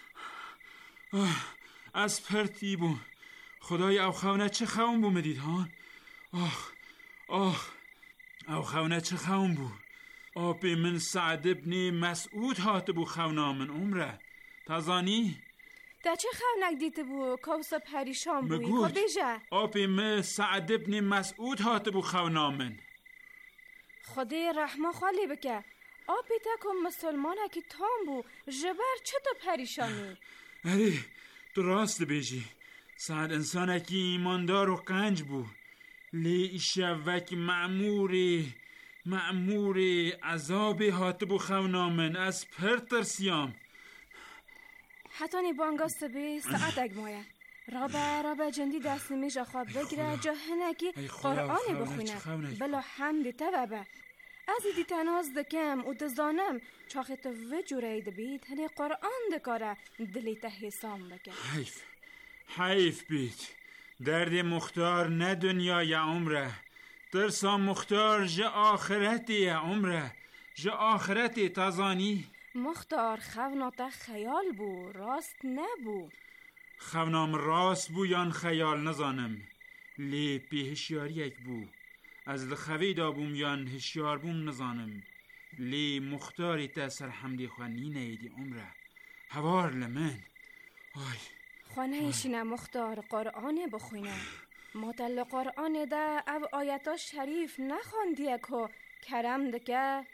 از پر تیبوم خدای او خونه چه خون بو مدید هان آخ آخ او خونه چه خون بو آبی من سعد ابن مسعود هات بو خونا من عمره تازانی تا چه خونک دیده بو کابسا پریشان بوی مگود بیجه آبی من سعد ابن مسعود هات بو خونا من خدای رحمه خالی بکه آبی تا کن مسلمانه که تام بو جبر چه تو پریشانی علی تو راست بیجی سعد انسانه که ایماندار و قنج بو لی شوک معموری معموری عذابی هات بو خونا من از پر ترسیام حتی نی بانگاست بی ساعت اگمایه رابع رابع جندی دست میجا خواب بگیره جا هنکی قرآنی بخونه بلا حمد توبه از ایدی تناز دکم و دزانم چاخه تو وجوره دبید هنی قرآن دکاره دلی ته حسام بکن حیف حیف بید درد مختار نه دنیا یا عمره ترسا مختار جا آخرتی یا عمره جا آخرتی تازانی مختار خوناتا خیال بو راست نبو خونام راست بو یان خیال نزانم لی پی هشیاری یک بو از لخوی دابوم یان هشیار بوم نزانم لی مختاری تا سرحمدی خوانی نیدی عمره هوار لمن آی خوانه ایشینه مختار قرآن بخوینه مطل قرآن ده او آیتا شریف نخواندیه که کرم دکه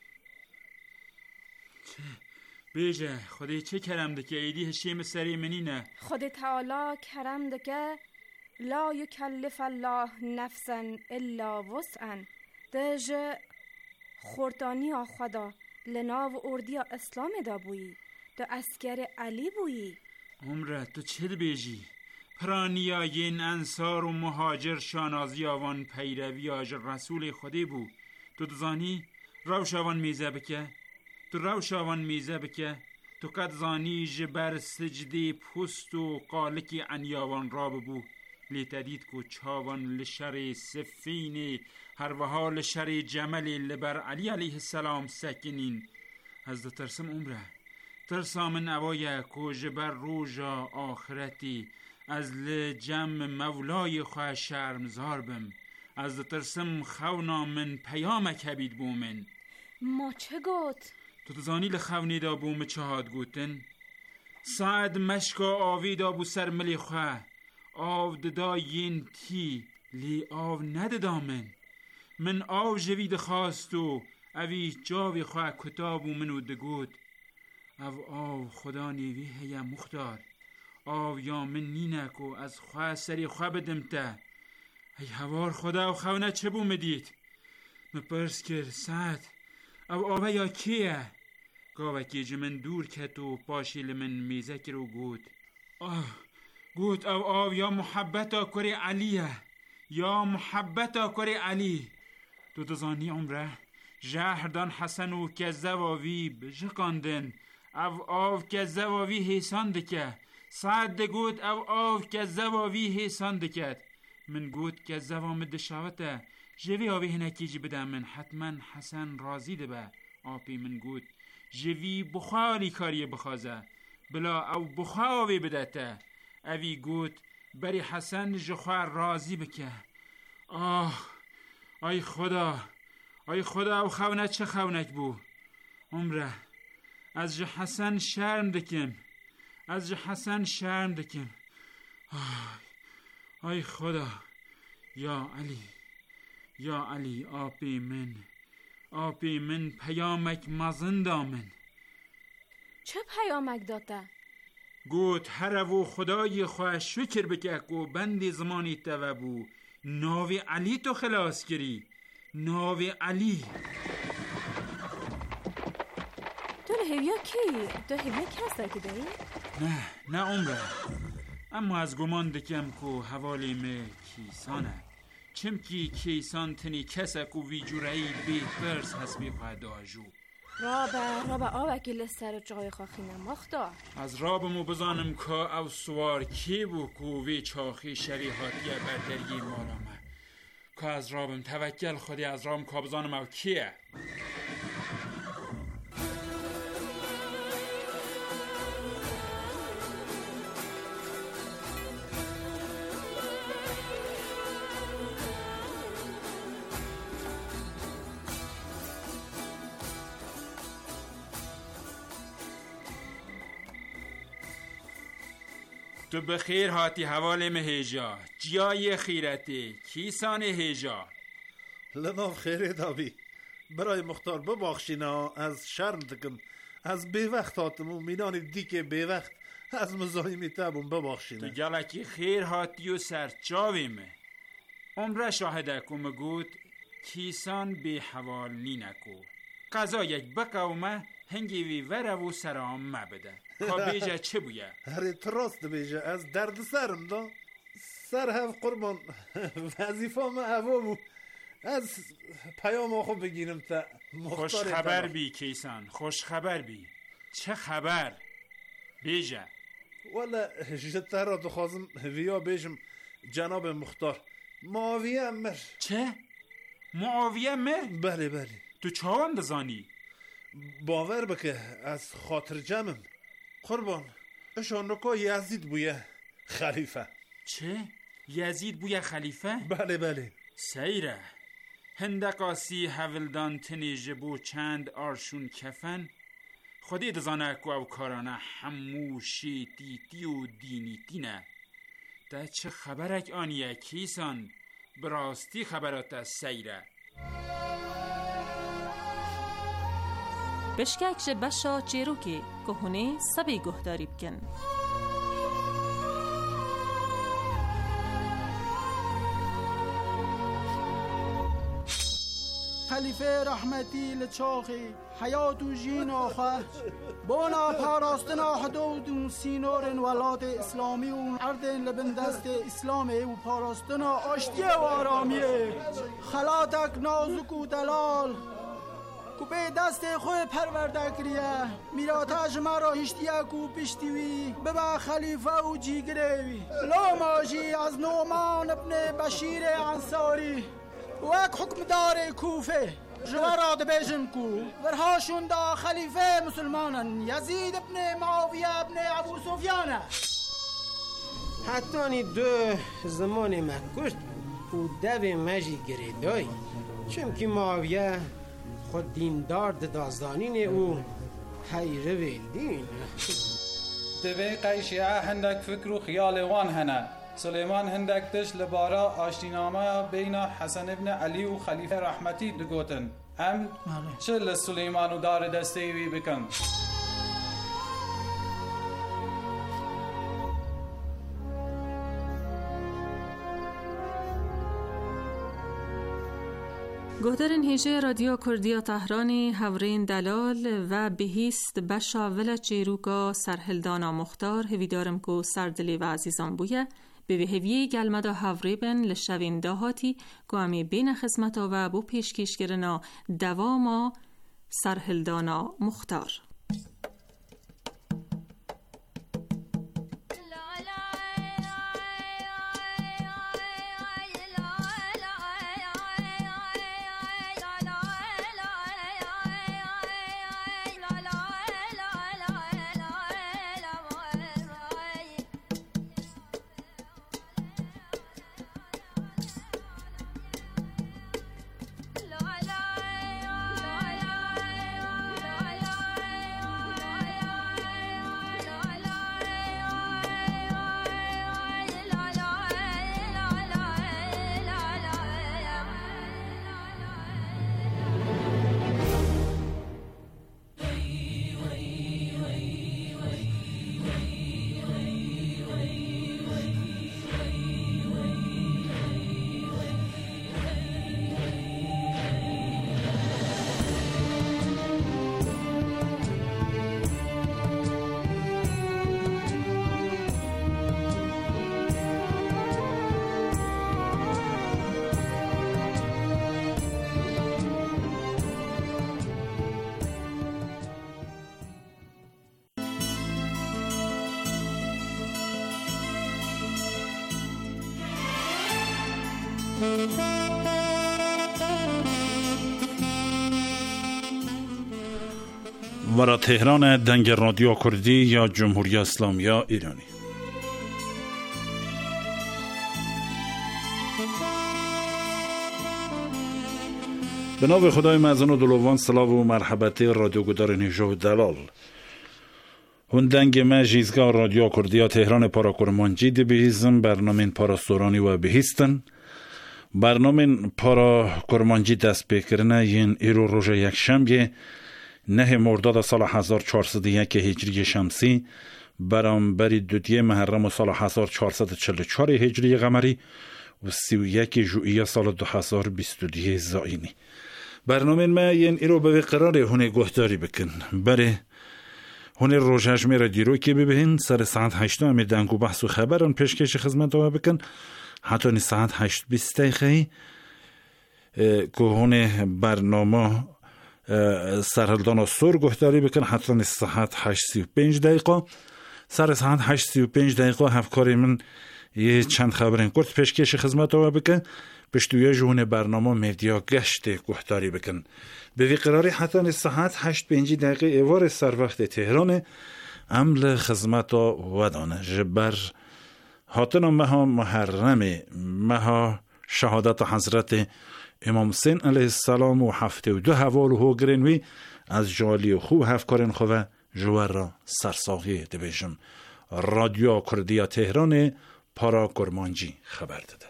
چه بیجه خودی چه کرم دکه ایدی هشیم سری منی نه خود تعالی کرم دکه لا یکلف الله نفسا الا وسعا دج خورتانی خدا لناو اردیا اسلام دا بویی تو اسکر علی بویی عمره تو چه بیجی پرانیاین انصار و مهاجر شانازی آوان پیروی آج رسول خودی بو تو دزانی روش آوان میزه بکه تو روش آوان میزه بکه تو قد زانی جبر سجدی پست و قالکی عنیاوان را ببو لیتدید کو چاوان لشر سفین هر وها لشر جمل لبر علی علیه السلام سکنین از ده ترسم عمره ترسا من اوایه کو جبر روژا آخرتی از لجم مولای خواه شرمزار بم از ده ترسم خونا من پیامک هبید بومن. ما چه گوت؟ تو تزانی لخونی دا بوم چهاد گوتن ساعد مشکا آوی دا بو سر ملی خواه آو ددا ین تی لی آو نددا من من آو جوید خواستو اوی جاوی خواه کتابو منو دگوت او آو خدا نیوی هیا مختار آو یا من نینکو از خواه سری خواه بدمتا ای هوار خدا و خونه چه بو مدید مپرس کر ساعت او آوه یا کیه گاوه که جمن دور کتو پاشی لمن میزه کرو گود آه گود او آو یا محبتا کری علیه یا محبتا کری علی تو تزانی عمره جهردان حسن و که زواوی بجقاندن او آو که زواوی حیسان دکه سعد گود او آو که زواوی حیسان دکت من گود که زوام دشاوته جوی آوی هنکی جی بدم من حتما حسن راضی ده به آپی من گود جوی بخاری کاری بخوازه بلا او بخاوی بدته اوی گود بری حسن جخوار راضی بکه آه آی خدا آی خدا او خونه چه خونک بو عمره از جه حسن شرم دکم از جه حسن شرم دکم آه آی خدا یا علی یا علی آپی من آپی من پیامک مزن دامن چه پیامک داته؟ گوت هر و خدای خواه شکر بکه و بندی زمانی تو بو ناوی علی تو خلاص کری ناوی علی تو لحویا کی؟ تو لحویا کسا که داری؟ نه نه عمره اما از گمان دکم که حوالی می کیسانه چمکی کیسان تنی کسک و وی جورایی بی پرس حسبی خواه داجو رابه رابه آوکی لسر جای خاخی نماختا از رابمو بزانم که او سوار کی بو که وی چاخی شریحاتیه بردری مالامه که از رابم توکل خودی از رابم که بزانم او کیه تو بخیر هاتی حوال مهیجا جای خیرتی کیسان هیجا لناف خیره دابی برای مختار بباخشینا از شرم دکم از بی وقت هاتم و مینان دیگه بی وقت از مزاحمی تابم بباخشینا تو گلکی خیر هاتی و سرچاویمه عمره شاهده که مگود کیسان بی حوال نینکو قضا یک بقومه هنگی وی وره و سرام مبده که بیجه چه بویه؟ هره تراست بیجه از درد سرم دا سر هف قربان وظیفه ما هوا بو از پیام آخو بگیرم تا خوش خبر بی کیسان خوش خبر بی چه خبر؟ بیجه والا جتر را دخوازم ویا بیجم جناب مختار معاویه مر چه؟ معاویه مر؟ بله بله تو چاوان دزانی؟ باور بکه از خاطر جمعم قربان اشان رکا یزید بویه خلیفه چه؟ یزید بویه خلیفه؟ بله بله سیره هندقاسی حولدان تنی جبو چند آرشون کفن خودی دزانه که او کارانه هموشی تیتی و دینی تینه ده چه خبرک آنیه کیسان براستی خبرات سیره بشککش بشا چیروکی که هونه سبی گهداری بکن خلیفه رحمتی لچاخی حیات و جین آخه بونا پاراستنا حدود و سینور ولات اسلامی و عرض لبندست اسلامی و پاراستنا آشتی و آرامی خلاتک نازک و دلال کو به دست خود پرورده کریه میراتاج ما را هشتیا کو پشتیوی ببا خلیفه و جیگروی لو ماجی از نومان ابن بشیر انصاری وک حکمدار کوفه جوارا دبیجن کو ورهاشون دا خلیفه مسلمانن یزید ابن معاویه ابن ابو سفیانه حتی نی دو زمان مکشت و دو مجی گریدای چون که معاویه خود دیندار دازدانین او حیره ویلدین دوی قیشیه هندک فکر و خیال وان هنه سلیمان هندک تش لبارا آشتینامه بین حسن ابن علی و خلیفه رحمتی دگوتن ام چه لسلیمان و دار دسته وی بکن گهدرین هیجه رادیو کردیا تهرانی هورین دلال و بهیست بشا ولا چیروکا سرهلدانا مختار هویدارم کو سردلی و عزیزان بویه به هویه گلمدا هوری بن لشوین داهاتی که امی بین خدمتا و بو پیشکش کرنا دواما سرهلدانا مختار ورا تهران دنگ رادیو کردی یا جمهوری اسلامی یا ایرانی. به نام خدای معزن و دلوان سلام و مرحبت رادیو گدار نیجو دلال هون دنگ مجیزگاه رادیو کردی تهران پارا کرمانجی دی بهیزم برنامه پارا سورانی و بهیستن برنامه پارا کرمانجی دست بکرنه ین ایرو روژ یک شنبه نه مرداد سال هزار و چهارصد و یک هجری شمسی برابر دودی محرم سال هزار و چهارصد و چهل و چهار هجری قمری و سی و یک ژوئیه سال دو هزار و بیست و دو زاینی. برنامه ما ین ایرو به قرار هونه گهداری بکن بره هونه روژش میره دیرو که ببین سر ساعت هشت می دنگو بحث و خبران پیشکش خدمت ها بکن حتی نی ساعت هشت بیست دقیقه که هونه برنامه سرهلدان سر گهداری بکن حتی نی ساعت هشت سی و پنج دقیقه سر ساعت هشت سی و پنج دقیقه هفکاری من یه چند خبرین کرد پیشکش خدمت ها بکن پشتویه جون برنامه مدیا گشت گهداری بکن به وی قراری حتی نی ساعت هشت پنج دقیقه ایوار سر وقت تهران عمل خدمت ها ودانه جبر هاتنا مها محرم مها شهادت حضرت امام حسین علیه السلام و هفته و دو حوال و هوگرنوی از جالی و خوب هفکارن خواه جوار را سرساقی دبیشم رادیو کردیا تهران پارا کرمانجی خبر داده.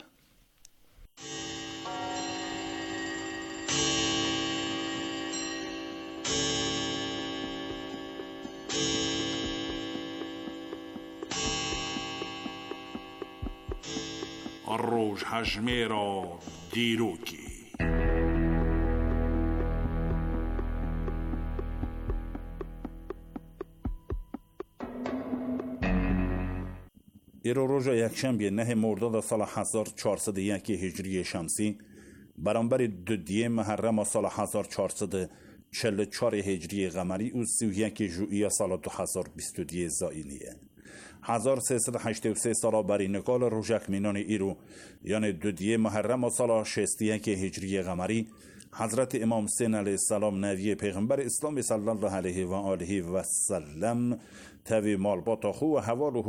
روز هجمه را دیروکی ایرو روز یکشنبه نه مرداد سال هزار و چهارصد و یک هجری شمسی برابر دو دی محرم سال هزار و چهارصد و چهل و چهار هجری قمری و سی و یک ژوئیه سال دو هزار و بیست و دو زائینیه. هزار و سیصد و هشتاد و سه سال بری نکال روژک مینان ایرو یعنی دو دیه محرم سال شصت و یک هجری قمری حضرت امام حسین علیه السلام نوی پیغمبر اسلام صلی الله علیه و آله و سلم توی مال با تا خو و حوال و